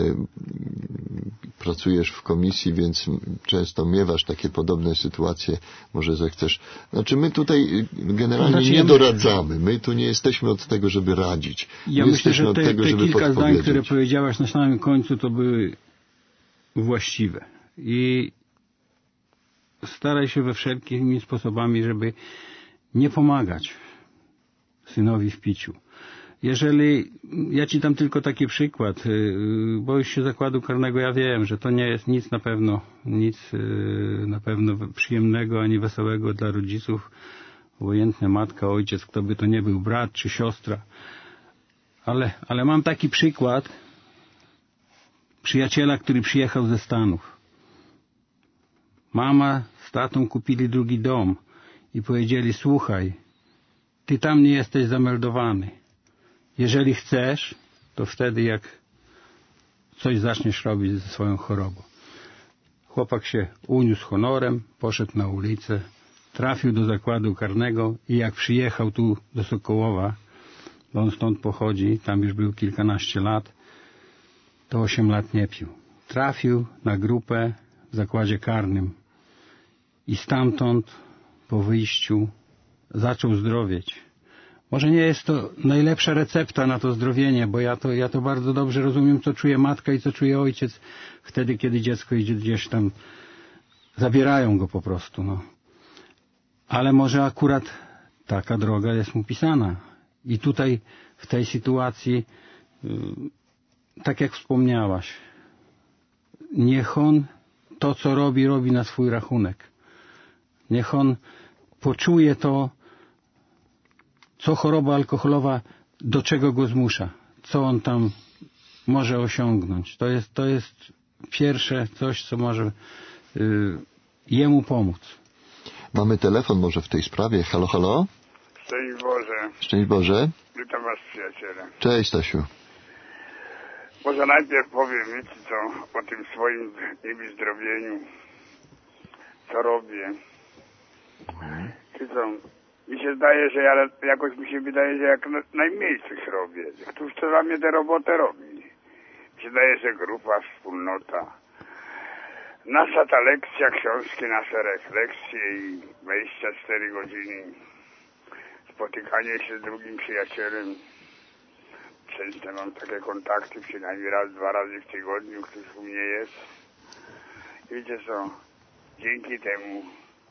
pracujesz w komisji, więc często miewasz takie podobne sytuacje. Może zechcesz. Znaczy my tutaj generalnie Znaczy, nie ja doradzamy. My tu nie jesteśmy od tego, żeby radzić. My Ja myślę, jesteśmy że od te, tego, te żeby kilka zdań, podpowiedzieć. które powiedziałaś na samym końcu, to były właściwe. I staraj się we wszelkimi sposobami, żeby nie pomagać synowi w piciu. Jeżeli, ja ci dam tylko taki przykład, yy, boisz się zakładu karnego, ja wiem, że to nie jest nic na pewno, nic yy, na pewno przyjemnego ani wesołego dla rodziców, obojętnie matka, ojciec, kto by to nie był, brat czy siostra. Ale, ale mam taki przykład przyjaciela, który przyjechał ze Stanów. Mama z tatą kupili drugi dom i powiedzieli, słuchaj, ty tam nie jesteś zameldowany. Jeżeli chcesz, to wtedy jak coś zaczniesz robić ze swoją chorobą. Chłopak się uniósł honorem, poszedł na ulicę, trafił do zakładu karnego i jak przyjechał tu do Sokołowa, bo on stąd pochodzi, tam już był kilkanaście lat, to osiem lat nie pił. Trafił na grupę w zakładzie karnym i stamtąd po wyjściu zaczął zdrowieć. Może nie jest to najlepsza recepta na to zdrowienie, bo ja to, ja to bardzo dobrze rozumiem, co czuje matka i co czuje ojciec wtedy, kiedy dziecko idzie gdzieś tam, zabierają go po prostu. No. Ale może akurat taka droga jest mu pisana. I tutaj w tej sytuacji, tak jak wspomniałaś, niech on to, co robi, robi na swój rachunek. Niech on poczuje to, co choroba alkoholowa, do czego go zmusza, co on tam może osiągnąć. To jest, to jest pierwsze coś, co może y, jemu pomóc. Mamy telefon może w tej sprawie. Halo, halo? Szczęść Boże. Szczęść Boże. Witam was, przyjaciele. Cześć, Stasiu. Może najpierw powiem, wiecie co, o tym swoim niewyzdrowieniu. Co robię. Czy co, mi się zdaje, że ja jakoś mi się wydaje, że jak najmniej coś robię. Któż to dla mnie tę robotę robi? Mi się zdaje, że grupa, wspólnota. Nasza ta lekcja, książki, nasze refleksje i dwadzieścia cztery godziny. Spotykanie się z drugim przyjacielem. Często mam takie kontakty, przynajmniej raz, dwa razy w tygodniu, ktoś u mnie jest. I wiecie co, dzięki temu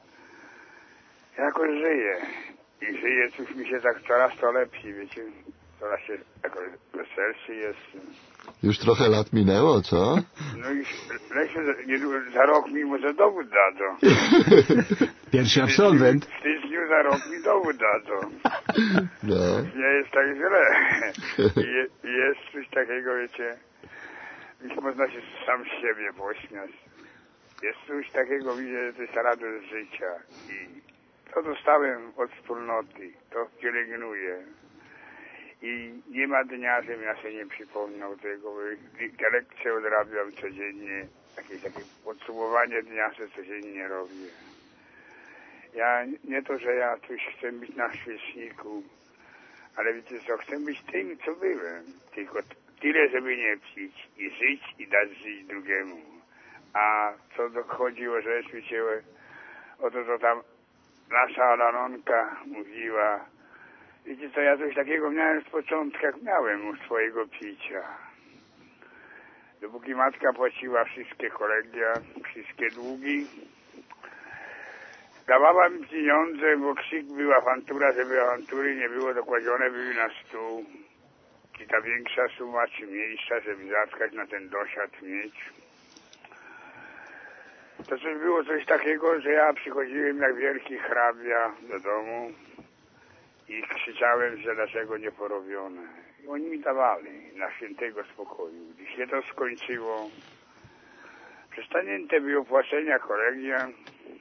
jakoś żyję. I żyję, coś mi się tak coraz to lepiej, wiecie. Coraz się jakoś weselszy jest. Już trochę lat minęło, co? No i lepiej za, za rok mi może dowód dadzą. Pierwszy absolwent. W styczniu za rok mi dowód dadzą. No. Nie jest tak źle. Je, jest coś takiego, wiecie, już można się sam z siebie pośmiać. Jest coś takiego, widzę, że to jest radość życia. I to dostałem od wspólnoty, to pielęgnuję. I nie ma dnia, żebym ja sobie nie przypomniał tego. Te lekcje odrabiam codziennie. Jakieś takie podsumowanie dnia sobie codziennie robię. Ja, nie to, że ja coś chcę być na świeczniku, ale wiecie co, chcę być tym, co byłem. Tylko tyle, żeby nie pić i żyć i dać żyć drugiemu. A co dochodzi o rzecz, wiecie, o to, co tam nasza Alanonka mówiła. Wiecie co, ja coś takiego miałem w początkach, miałem u swojego picia. Dopóki matka płaciła wszystkie kolegia, wszystkie długi, dawała mi pieniądze, bo krzyk był awantura, żeby awantury nie było, dokładzione były na stół. Czy ta większa suma, czy mniejsza, żeby zatkać na ten dosiad mieć. To coś było coś takiego, że ja przychodziłem jak wielki hrabia do domu i krzyczałem, że dlaczego nie porobione. I oni mi dawali na świętego spokoju. Gdy się to skończyło, przestanięte było płacenia kolegia,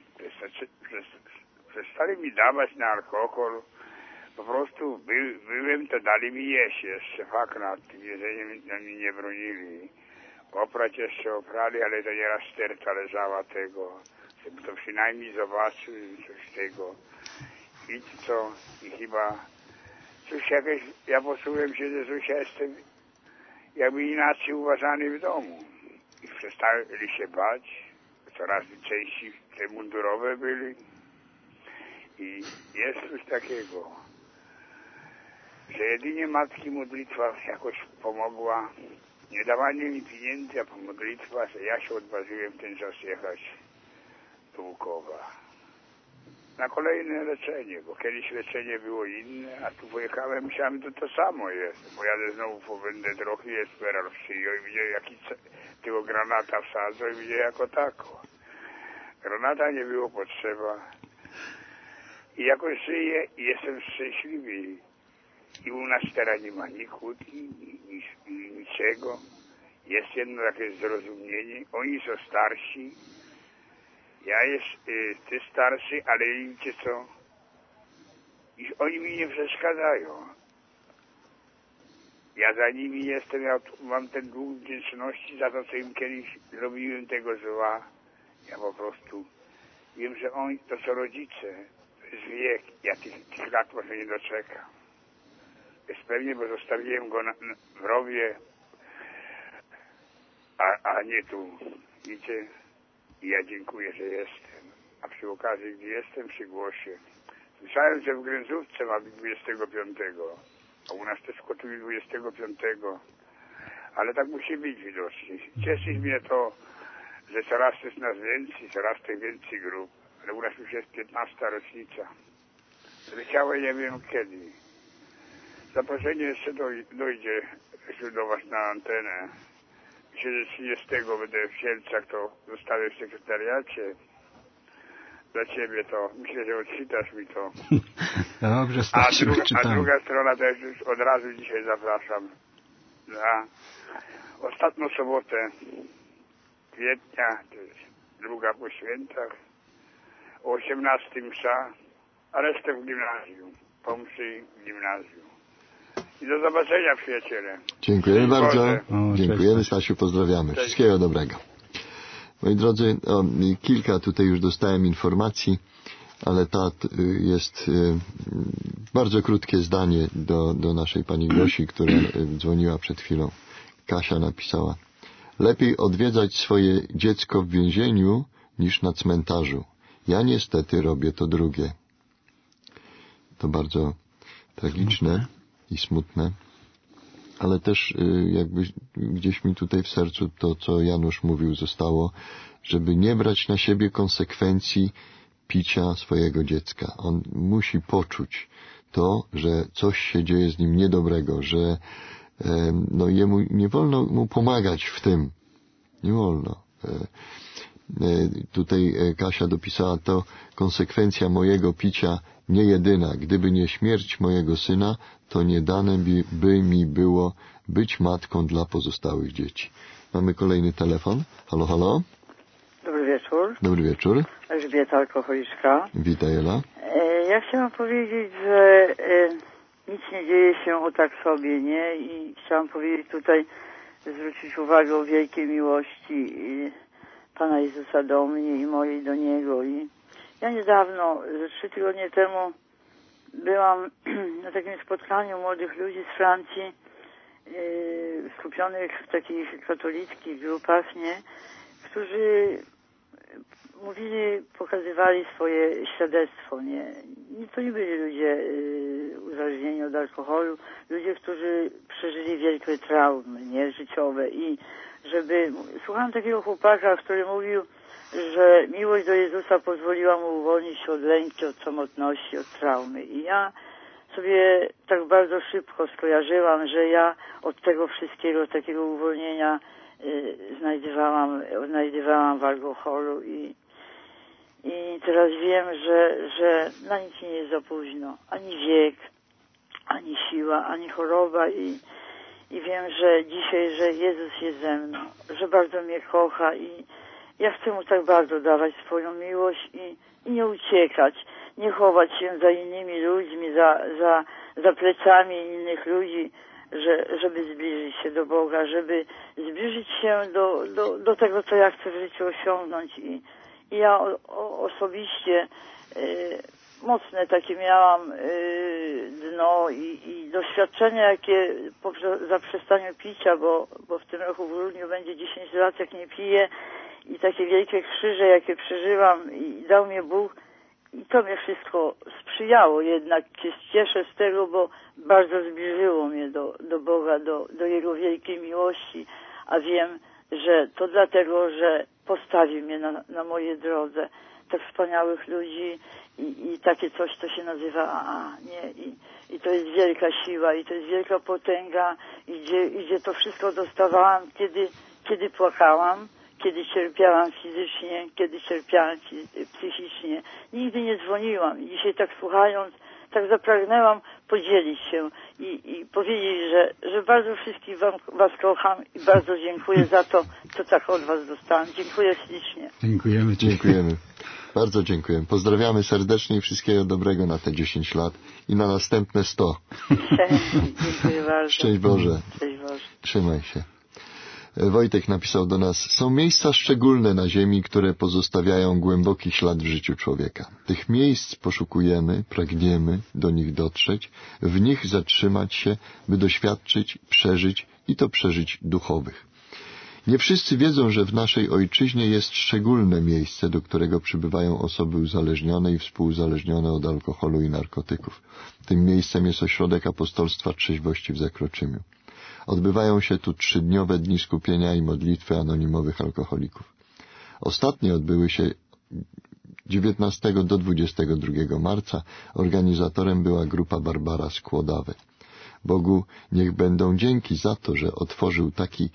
przestali mi dawać na alkohol. Po prostu by, byłem, to dali mi jeść jeszcze, fakt nad tym jedzeniem na mnie nie bronili. Oprać jeszcze oprali, ale to nieraz sterta leżała tego, żeby to przynajmniej zobaczył coś tego. I co, i chyba coś jakieś, ja poczułem się, że coś ja jestem jakby inaczej uważany w domu. I przestali się bać, coraz częściej te mundurowe byli. I jest coś takiego, że jedynie matki modlitwa jakoś pomogła. Nie dawanie mi pieniędzy, a po modlitwa, że ja się odważyłem w ten czas jechać do Łukowa. Na kolejne leczenie, bo kiedyś leczenie było inne, a tu pojechałem, myślałem, że to samo jest. Pojadę znowu, pobędę trochę, jest peral przyjął i widzę, jaki tego granata wsadzą i widzę jako tako. Granata nie było potrzeba. I jakoś żyję i jestem szczęśliwy. I u nas teraz nie ma ni kłótni, ni, ni niczego. Jest jedno takie zrozumienie. Oni są starsi. Ja jest y, ty starszy, ale wiecie co? I oni mi nie przeszkadzają. Ja za nimi jestem, ja mam ten dług wdzięczności za to, co im kiedyś zrobiłem tego zła. Ja po prostu wiem, że oni to są rodzice. To jest wiek. Ja tych, tych lat może nie doczekam. Jest pewnie, bo zostawiłem go na, na, w rowie, a, a nie tu. Widzicie? I ja dziękuję, że jestem. A przy okazji, gdy jestem przy głosie, słyszałem, że w Gręzówce ma być dwudziestego piątego, a u nas też kotuje dwudziestego piątego. Ale tak musi być widocznie. Cieszy mnie to, że coraz jest nas więcej, coraz tych więcej grup. Ale u nas już jest piętnasta rocznica. Leciałem nie wiem kiedy. Zaproszenie jeszcze dojdzie do was na antenę. Myślę, że trzydziestego będę w Sielcach, to zostawię w sekretariacie. Dla ciebie to. Myślę, że odczytasz mi to. Dobrze, a, druga, a druga strona też już od razu dzisiaj zapraszam na ostatnią sobotę kwietnia, to jest druga po świętach, o osiemnastej msza, a resztę w gimnazjum. Pomszy Gimnazjum. I do zobaczenia, przyjaciele. Dziękujemy Cześć bardzo. Boże. O, Dziękujemy, cześć. Stasiu, pozdrawiamy. Cześć. Wszystkiego dobrego. Moi drodzy, o, kilka tutaj już dostałem informacji, ale ta t- jest y, bardzo krótkie zdanie do, do naszej pani Gosi, która y, dzwoniła przed chwilą. Kasia napisała: lepiej odwiedzać swoje dziecko w więzieniu niż na cmentarzu. Ja niestety robię to drugie. To bardzo tragiczne i smutne, ale też y, jakby gdzieś mi tutaj w sercu to, co Janusz mówił, zostało, żeby nie brać na siebie konsekwencji picia swojego dziecka. On musi poczuć to, że coś się dzieje z nim niedobrego, że e, no jemu nie wolno mu pomagać w tym. Nie wolno. E, e, tutaj Kasia dopisała to: konsekwencja mojego picia nie jedyna. Gdyby nie śmierć mojego syna, to nie dane by, by mi było być matką dla pozostałych dzieci. Mamy kolejny telefon. Halo, halo. Dobry wieczór. Dobry wieczór. Elżbieta, alkoholiczka. Witaj, Ela. E, ja chciałam powiedzieć, że e, nic nie dzieje się o tak sobie, nie? I chciałam powiedzieć tutaj, zwrócić uwagę o wielkiej miłości e, Pana Jezusa do mnie i mojej do Niego. I ja niedawno, ze trzy tygodnie temu, byłam na takim spotkaniu młodych ludzi z Francji, e, skupionych w takich katolickich grupach, nie? Którzy mówili, pokazywali swoje świadectwo, nie? I to nie byli ludzie y, uzależnieni od alkoholu, ludzie, którzy przeżyli wielkie traumy, nie? Życiowe. I żeby, słuchałam takiego chłopaka, który mówił, że miłość do Jezusa pozwoliła mu uwolnić się od lęki, od samotności, od traumy. I ja sobie tak bardzo szybko skojarzyłam, że ja od tego wszystkiego, takiego uwolnienia y, znajdowałam, znajdowałam w alkoholu i I teraz wiem, że, że na nic nie jest za późno. Ani wiek, ani siła, ani choroba. I, i wiem, że dzisiaj, że Jezus jest ze mną, że bardzo mnie kocha i ja chcę Mu tak bardzo dawać swoją miłość i, i nie uciekać, nie chować się za innymi ludźmi, za, za, za plecami innych ludzi, że, żeby zbliżyć się do Boga, żeby zbliżyć się do, do, do tego, co ja chcę w życiu osiągnąć. I I ja o, o, osobiście y, mocne takie miałam y, dno i, i doświadczenia, jakie po zaprzestaniu picia, bo, bo w tym roku w grudniu będzie dziesięć lat, jak nie piję, i takie wielkie krzyże, jakie przeżyłam i dał mnie Bóg, i to mnie wszystko sprzyjało. Jednak się cieszę z tego, bo bardzo zbliżyło mnie do, do Boga, do, do Jego wielkiej miłości, a wiem, że to dlatego, że postawił mnie na, na mojej drodze tak wspaniałych ludzi i, i takie coś, co się nazywa A A, nie? I, I to jest wielka siła i to jest wielka potęga i gdzie, i gdzie to wszystko dostawałam, kiedy, kiedy płakałam, kiedy cierpiałam fizycznie, kiedy cierpiałam psychicznie. Nigdy nie dzwoniłam. I dzisiaj tak słuchając, tak zapragnęłam podzielić się i, i powiedzieć, że, że bardzo wszystkich wam, was kocham i bardzo dziękuję za to, co tak od was dostałam. Dziękuję ślicznie. Dziękujemy. Dziękujemy. Bardzo dziękujemy. Pozdrawiamy serdecznie i wszystkiego dobrego na te dziesięć lat i na następne sto. Cześć, dziękuję bardzo. Szczęść Boże. Cześć Boże. Trzymaj się. Wojtek napisał do nas: są miejsca szczególne na ziemi, które pozostawiają głęboki ślad w życiu człowieka. Tych miejsc poszukujemy, pragniemy do nich dotrzeć, w nich zatrzymać się, by doświadczyć, przeżyć i to przeżyć duchowych. Nie wszyscy wiedzą, że w naszej ojczyźnie jest szczególne miejsce, do którego przybywają osoby uzależnione i współuzależnione od alkoholu i narkotyków. Tym miejscem jest ośrodek apostolstwa trzeźwości w Zakroczymiu. Odbywają się tu trzydniowe dni skupienia i modlitwy anonimowych alkoholików. Ostatnie odbyły się dziewiętnastego do dwudziestego drugiego marca. Organizatorem była grupa Barbara z Kłodawy. Bogu niech będą dzięki za to, że otworzył taki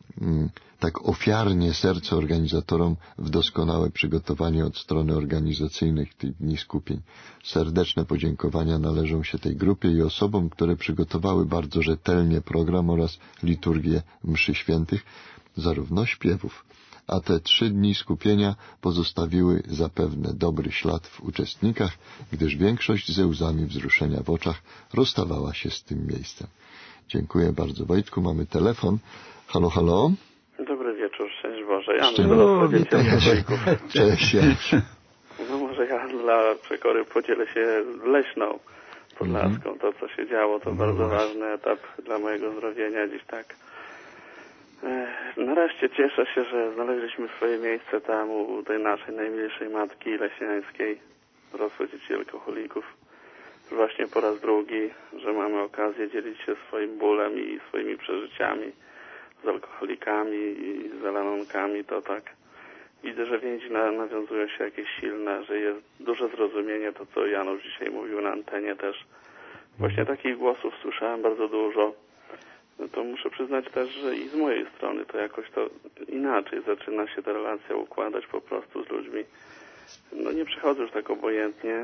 tak ofiarnie serce organizatorom w doskonałe przygotowanie od strony organizacyjnych tych dni skupień. Serdeczne podziękowania należą się tej grupie i osobom, które przygotowały bardzo rzetelnie program oraz liturgię mszy świętych, zarówno śpiewów, a te trzy dni skupienia pozostawiły zapewne dobry ślad w uczestnikach, gdyż większość ze łzami wzruszenia w oczach rozstawała się z tym miejscem. Dziękuję bardzo, Wojtku. Mamy telefon. Halo, halo. Dobry wieczór, szczęść Boże. Ja Szczęść Boże. Cześć, Janusz. No może ja dla Przekory podzielę się Leśną Podlaską. Mm-hmm. To, co się działo, to no bardzo właśnie. ważny etap dla mojego zdrowienia dziś tak. Nareszcie cieszę się, że znaleźliśmy swoje miejsce tam u tej naszej najmilszej matki leśniańskiej, dorosłych dzieci alkoholików. Właśnie po raz drugi, że mamy okazję dzielić się swoim bólem i swoimi przeżyciami z alkoholikami i z alanonkami, to tak widzę, że więzi na, nawiązują się jakieś silne, że jest duże zrozumienie, to co Janusz dzisiaj mówił na antenie też. Właśnie takich głosów słyszałem bardzo dużo. No to muszę przyznać też, że i z mojej strony to jakoś to inaczej zaczyna się ta relacja układać po prostu z ludźmi. No nie przechodzę już tak obojętnie.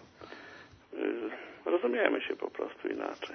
Rozumiemy się po prostu inaczej.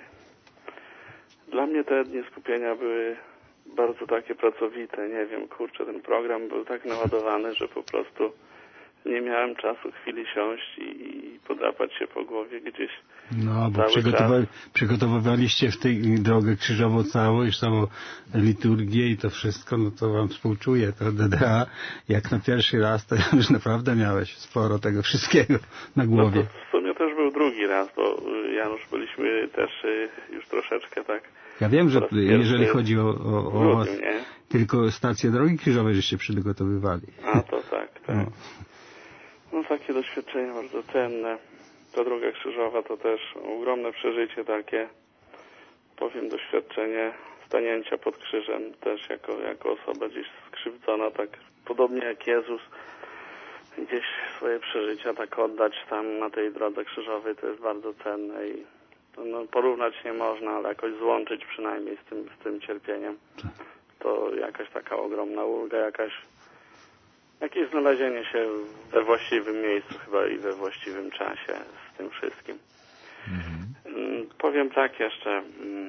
Dla mnie te dni skupienia były bardzo takie pracowite, nie wiem, kurczę, ten program był tak naładowany, że po prostu nie miałem czasu chwili siąść i podrapać się po głowie gdzieś. No, bo przygotowa- przygotowywaliście w tej drogę krzyżową całą, już całą liturgię i to wszystko, no to wam współczuję, to D D A, jak na pierwszy raz, to już naprawdę miałeś sporo tego wszystkiego na głowie. No to w sumie też był drugi raz, bo Janusz, byliśmy też już troszeczkę tak. Ja wiem, że jeżeli chodzi o, o, o was, nie? tylko stację drogi krzyżowej żeście przygotowywali. A to tak, tak. No. no takie doświadczenie bardzo cenne. Ta droga krzyżowa to też ogromne przeżycie takie, powiem, doświadczenie stanięcia pod krzyżem też jako, jako osoba gdzieś skrzywdzona, tak podobnie jak Jezus, gdzieś swoje przeżycia tak oddać tam na tej drodze krzyżowej, to jest bardzo cenne i no, porównać nie można, ale jakoś złączyć przynajmniej z tym, z tym cierpieniem. To jakaś taka ogromna ulga, jakaś jakieś znalezienie się we właściwym miejscu chyba i we właściwym czasie z tym wszystkim. Mhm. Powiem tak jeszcze,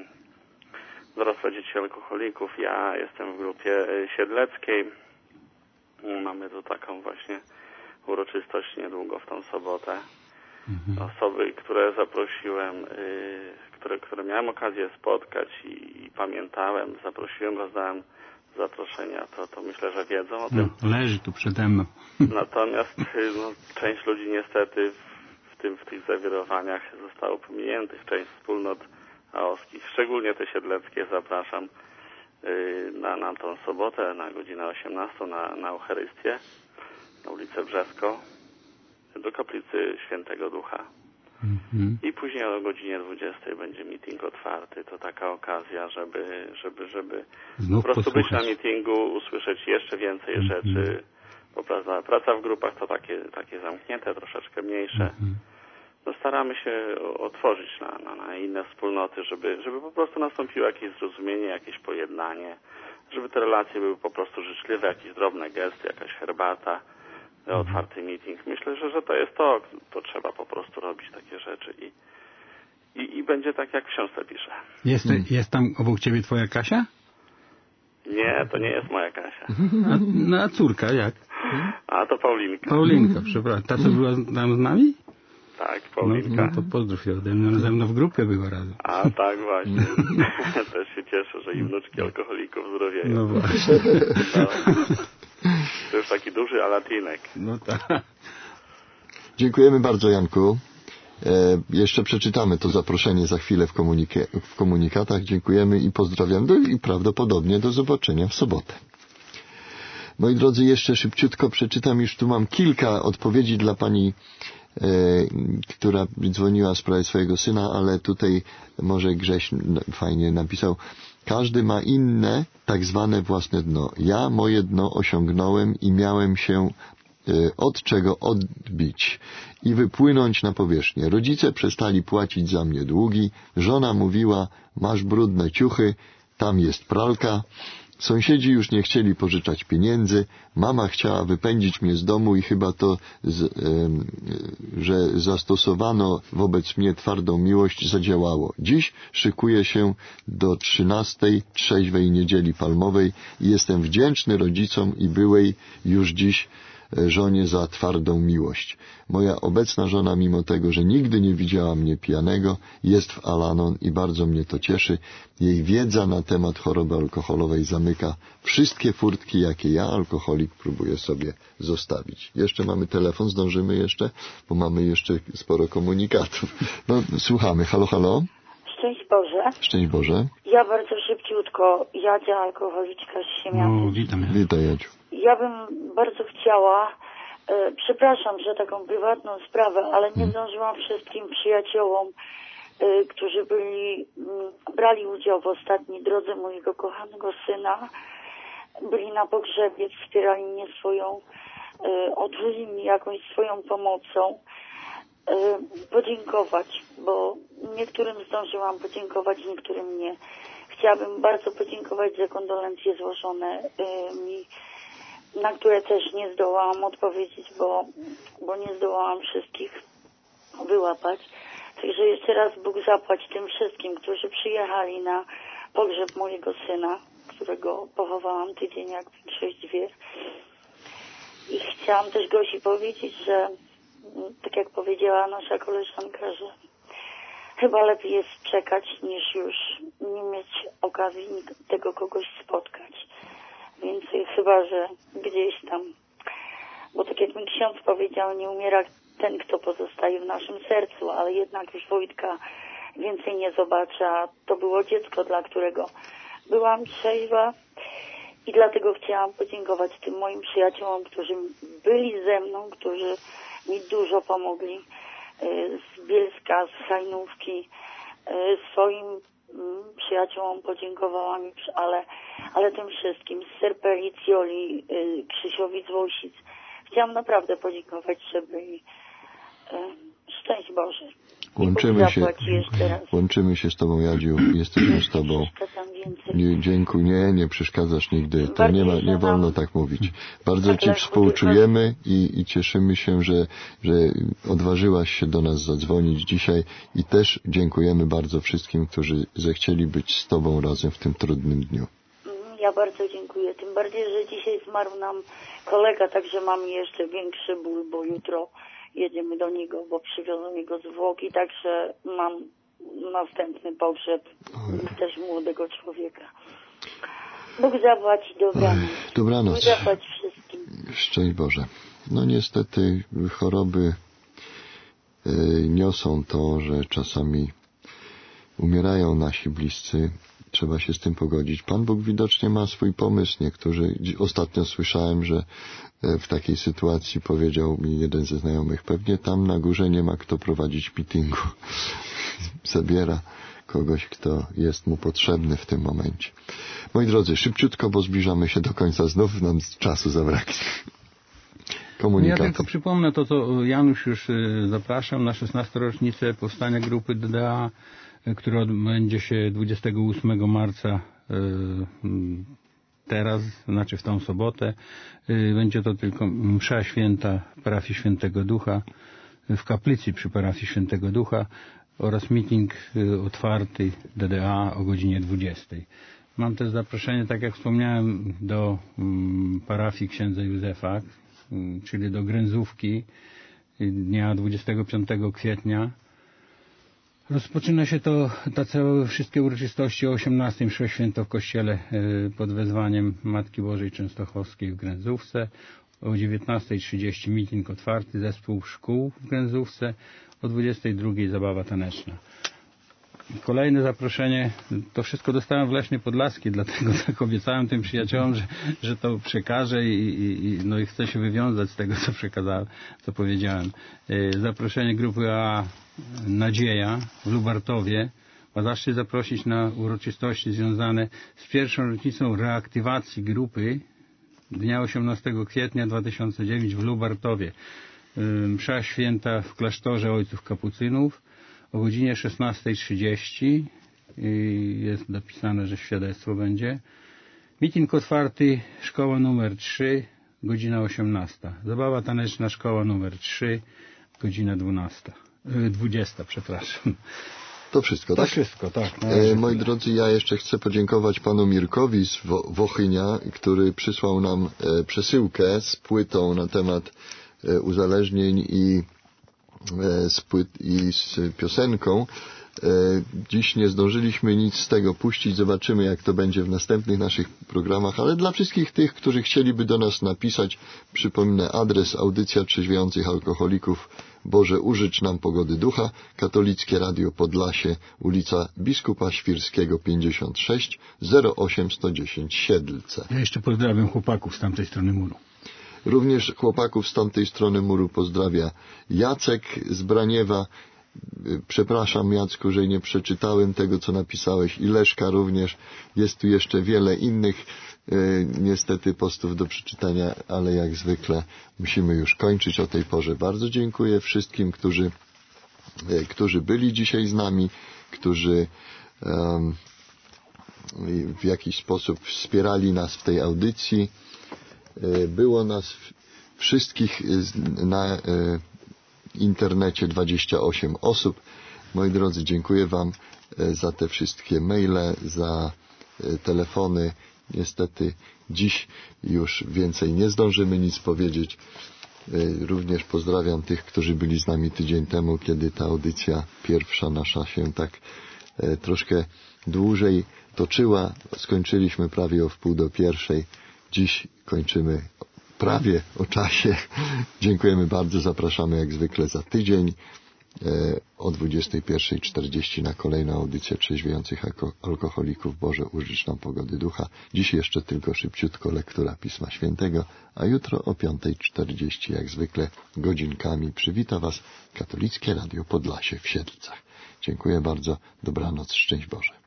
dorosłe dzieci alkoholików, ja jestem w grupie siedleckiej. Mamy tu taką właśnie uroczystość niedługo w tą sobotę. Mhm. Osoby, które zaprosiłem, y, które, które miałem okazję spotkać i, i pamiętałem, zaprosiłem, rozdałem zaproszenia, to, to myślę, że wiedzą o tym. No, leży tu przede mną. Natomiast no, część ludzi niestety w, w, tym, w tych zawirowaniach zostało pominiętych, część wspólnot aoskich, szczególnie te siedleckie, zapraszam y, na, na tą sobotę, na godzinę osiemnastą na, na Eucharystię, na ulicę Brzesko, do kaplicy Świętego Ducha. Mhm. I później o godzinie dwudziestej będzie meeting otwarty. To taka okazja, żeby, żeby, żeby Znów po prostu posłuchać. być na meetingu, usłyszeć jeszcze więcej mhm. rzeczy. Bo praca, praca w grupach to takie, takie zamknięte, troszeczkę mniejsze. Mhm. No staramy się otworzyć na, na, na inne wspólnoty, żeby, żeby po prostu nastąpiło jakieś zrozumienie, jakieś pojednanie, żeby te relacje były po prostu życzliwe, jakieś drobne gesty, jakaś herbata, otwarty meeting. Myślę, że, że to jest to, to trzeba po prostu robić takie rzeczy i, i, i będzie tak, jak w książce piszę. Jest, jest tam obok ciebie twoja Kasia? Nie, to nie jest moja Kasia. A, no a córka jak? A to Paulinka. Paulinka, przepraszam. Ta, co była tam z nami? Tak, Paulinka. No, no to pozdrów ją ode mnie, ze mną w grupie była razem. A tak właśnie. Też się cieszę, że i wnuczki alkoholików zdrowieją. No właśnie. No. To już taki duży alatinek. No tak. Dziękujemy bardzo, Janku. E, jeszcze przeczytamy to zaproszenie za chwilę w, komunike- w komunikatach. Dziękujemy i pozdrawiam do, i prawdopodobnie do zobaczenia w sobotę. Moi drodzy, jeszcze szybciutko przeczytam, już tu mam kilka odpowiedzi dla pani, e, która dzwoniła w sprawie swojego syna, ale tutaj może Grześ fajnie napisał. Każdy ma inne, tak zwane własne dno. Ja moje dno osiągnąłem i miałem się y, od czego odbić i wypłynąć na powierzchnię. Rodzice przestali płacić za mnie długi. Żona mówiła, masz brudne ciuchy, tam jest pralka. Sąsiedzi już nie chcieli pożyczać pieniędzy, mama chciała wypędzić mnie z domu i chyba to, z, że zastosowano wobec mnie twardą miłość, zadziałało. Dziś szykuję się do trzynastej trzeźwej niedzieli palmowej i jestem wdzięczny rodzicom i byłej już dziś żonie za twardą miłość. Moja obecna żona, mimo tego, że nigdy nie widziała mnie pijanego, jest w Al-Anon i bardzo mnie to cieszy. Jej wiedza na temat choroby alkoholowej zamyka wszystkie furtki, jakie ja, alkoholik, próbuję sobie zostawić. Jeszcze mamy telefon, zdążymy jeszcze, bo mamy jeszcze sporo komunikatów. No, słuchamy. Halo, halo? Szczęść Boże. Szczęść Boże. Ja bardzo szybciutko, Jadzia, alkoholiczka z Siemiaty. No, witam. Witaj, Jadziu. Ja bym bardzo chciała, e, przepraszam, że taką prywatną sprawę, ale nie zdążyłam wszystkim przyjaciołom, e, którzy byli, m, brali udział w ostatniej drodze mojego kochanego syna, byli na pogrzebie, wspierali mnie swoją, e, otworzyli mi jakąś swoją pomocą, e, podziękować, bo niektórym zdążyłam podziękować, niektórym nie. Chciałabym bardzo podziękować za kondolencje złożone e, mi, na które też nie zdołałam odpowiedzieć, bo, bo nie zdołałam wszystkich wyłapać. Także jeszcze raz Bóg zapłać tym wszystkim, którzy przyjechali na pogrzeb mojego syna, którego pochowałam tydzień, jak większość wie. I chciałam też Gosi powiedzieć, że tak jak powiedziała nasza koleżanka, że chyba lepiej jest czekać, niż już nie mieć okazji tego kogoś spotkać. Więc chyba, że gdzieś tam, bo tak jak mi ksiądz powiedział, nie umiera ten, kto pozostaje w naszym sercu, ale jednak już Wojtka więcej nie zobaczę, a to było dziecko, dla którego byłam trzeźwa i dlatego chciałam podziękować tym moim przyjaciołom, którzy byli ze mną, którzy mi dużo pomogli z Bielska, z Hajnówki, swoim przyjaciołom podziękowałam już, ale, ale tym wszystkim, z Serpeli, Cioli, Krzysiowi z Wojsic. Chciałam naprawdę podziękować, żeby i szczęść Boże. Łączymy się, łączymy się z Tobą, Jadziu, jesteśmy z Tobą. Nie, dziękuję, nie, nie przeszkadzasz nigdy, to nie, ma, nie wolno tak mówić. Bardzo Ci współczujemy i, i cieszymy się, że, że odważyłaś się do nas zadzwonić dzisiaj i też dziękujemy bardzo wszystkim, którzy zechcieli być z Tobą razem w tym trudnym dniu. Ja bardzo dziękuję, tym bardziej, że dzisiaj zmarł nam kolega, także mamy jeszcze większy ból, bo jutro jedziemy do niego, bo przywiozą jego zwłoki, także mam następny pogrzeb też młodego człowieka. Bóg zapłać, dobranoc. Dobranoc. Bóg zapłać wszystkim. Szczęść Boże. No niestety choroby y, niosą to, że czasami umierają nasi bliscy. Trzeba się z tym pogodzić. Pan Bóg widocznie ma swój pomysł. Niektórzy, ostatnio słyszałem, że w takiej sytuacji powiedział mi jeden ze znajomych, pewnie tam na górze nie ma kto prowadzić meetingu. Zabiera kogoś, kto jest mu potrzebny w tym momencie. Moi drodzy, szybciutko, bo zbliżamy się do końca. Znów nam czasu zabraknie. Komunikaty. Ja tylko przypomnę to, co Janusz już zapraszał na szesnastą rocznicę powstania grupy D D A, która odbędzie się dwudziestego ósmego marca teraz, znaczy w tą sobotę. Będzie to tylko msza święta parafii Świętego Ducha, w kaplicy przy parafii Świętego Ducha oraz meeting otwarty D D A o godzinie dwudziestej. Mam też zaproszenie, tak jak wspomniałem, do parafii księdza Józefa, czyli do Gręzówki dnia dwudziestego piątego kwietnia. Rozpoczyna się to, te całe wszystkie uroczystości o osiemnastej mszy święto w kościele pod wezwaniem Matki Bożej Częstochowskiej w Gręzówce. O dziewiętnastej trzydzieści meeting otwarty, zespół szkół w Gręzówce. O dwudziestej drugiej zabawa taneczna. Kolejne zaproszenie, to wszystko dostałem w Leśnej Podlaskiej, dlatego tak obiecałem tym przyjaciołom, że, że to przekażę i, i, no i chcę się wywiązać z tego, co przekazałem, co powiedziałem. Zaproszenie grupy A Nadzieja w Lubartowie. Ma zaszczyt zaprosić na uroczystości związane z pierwszą rocznicą reaktywacji grupy dnia osiemnastego kwietnia dwa tysiące dziewiątego w Lubartowie. Msza święta w klasztorze Ojców Kapucynów o godzinie szesnastej trzydzieści. Jest dopisane, że świadectwo będzie. Meeting otwarty, szkoła numer trzy, godzina osiemnasta. Zabawa taneczna, szkoła numer trzy, godzina dwunasta. dwudziesta, przepraszam. To wszystko, To tak? wszystko, tak. E, moi drodzy, ja jeszcze chcę podziękować panu Mirkowi z Wo- Wochynia, który przysłał nam e, przesyłkę z płytą na temat e, uzależnień i, e, z płyt, i z piosenką. E, dziś nie zdążyliśmy nic z tego puścić, zobaczymy jak to będzie w następnych naszych programach, ale dla wszystkich tych, którzy chcieliby do nas napisać, przypomnę adres: Audycja Trzeźwiejących Alkoholików, Boże użycz nam pogody ducha, Katolickie Radio Podlasie, ulica Biskupa Świrskiego pięćdziesiąt sześć, zero osiem sto dziesięć Siedlce. Ja jeszcze pozdrawiam chłopaków z tamtej strony muru. Również chłopaków z tamtej strony muru pozdrawia Jacek z Braniewa. Przepraszam, Jacku, że nie przeczytałem tego, co napisałeś, i Leszka również. Jest tu jeszcze wiele innych e, niestety postów do przeczytania, ale jak zwykle musimy już kończyć o tej porze. Bardzo dziękuję wszystkim, którzy, e, którzy byli dzisiaj z nami, którzy e, w jakiś sposób wspierali nas w tej audycji. E, było nas wszystkich na e, internecie dwadzieścia osiem osób. Moi drodzy, dziękuję wam za te wszystkie maile, za telefony. Niestety dziś już więcej nie zdążymy nic powiedzieć. Również pozdrawiam tych, którzy byli z nami tydzień temu, kiedy ta audycja pierwsza nasza się tak troszkę dłużej toczyła. Skończyliśmy prawie o wpół do pierwszej. Dziś kończymy prawie o czasie. Dziękujemy bardzo. Zapraszamy jak zwykle za tydzień o dwudziestej pierwszej czterdzieści na kolejną audycję Trzeźwiejących Alkoholików. Boże użycz nam pogody ducha. Dziś jeszcze tylko szybciutko lektura Pisma Świętego, a jutro o piątej czterdzieści jak zwykle godzinkami przywita was Katolickie Radio Podlasie w Siedlcach. Dziękuję bardzo. Dobranoc. Szczęść Boże.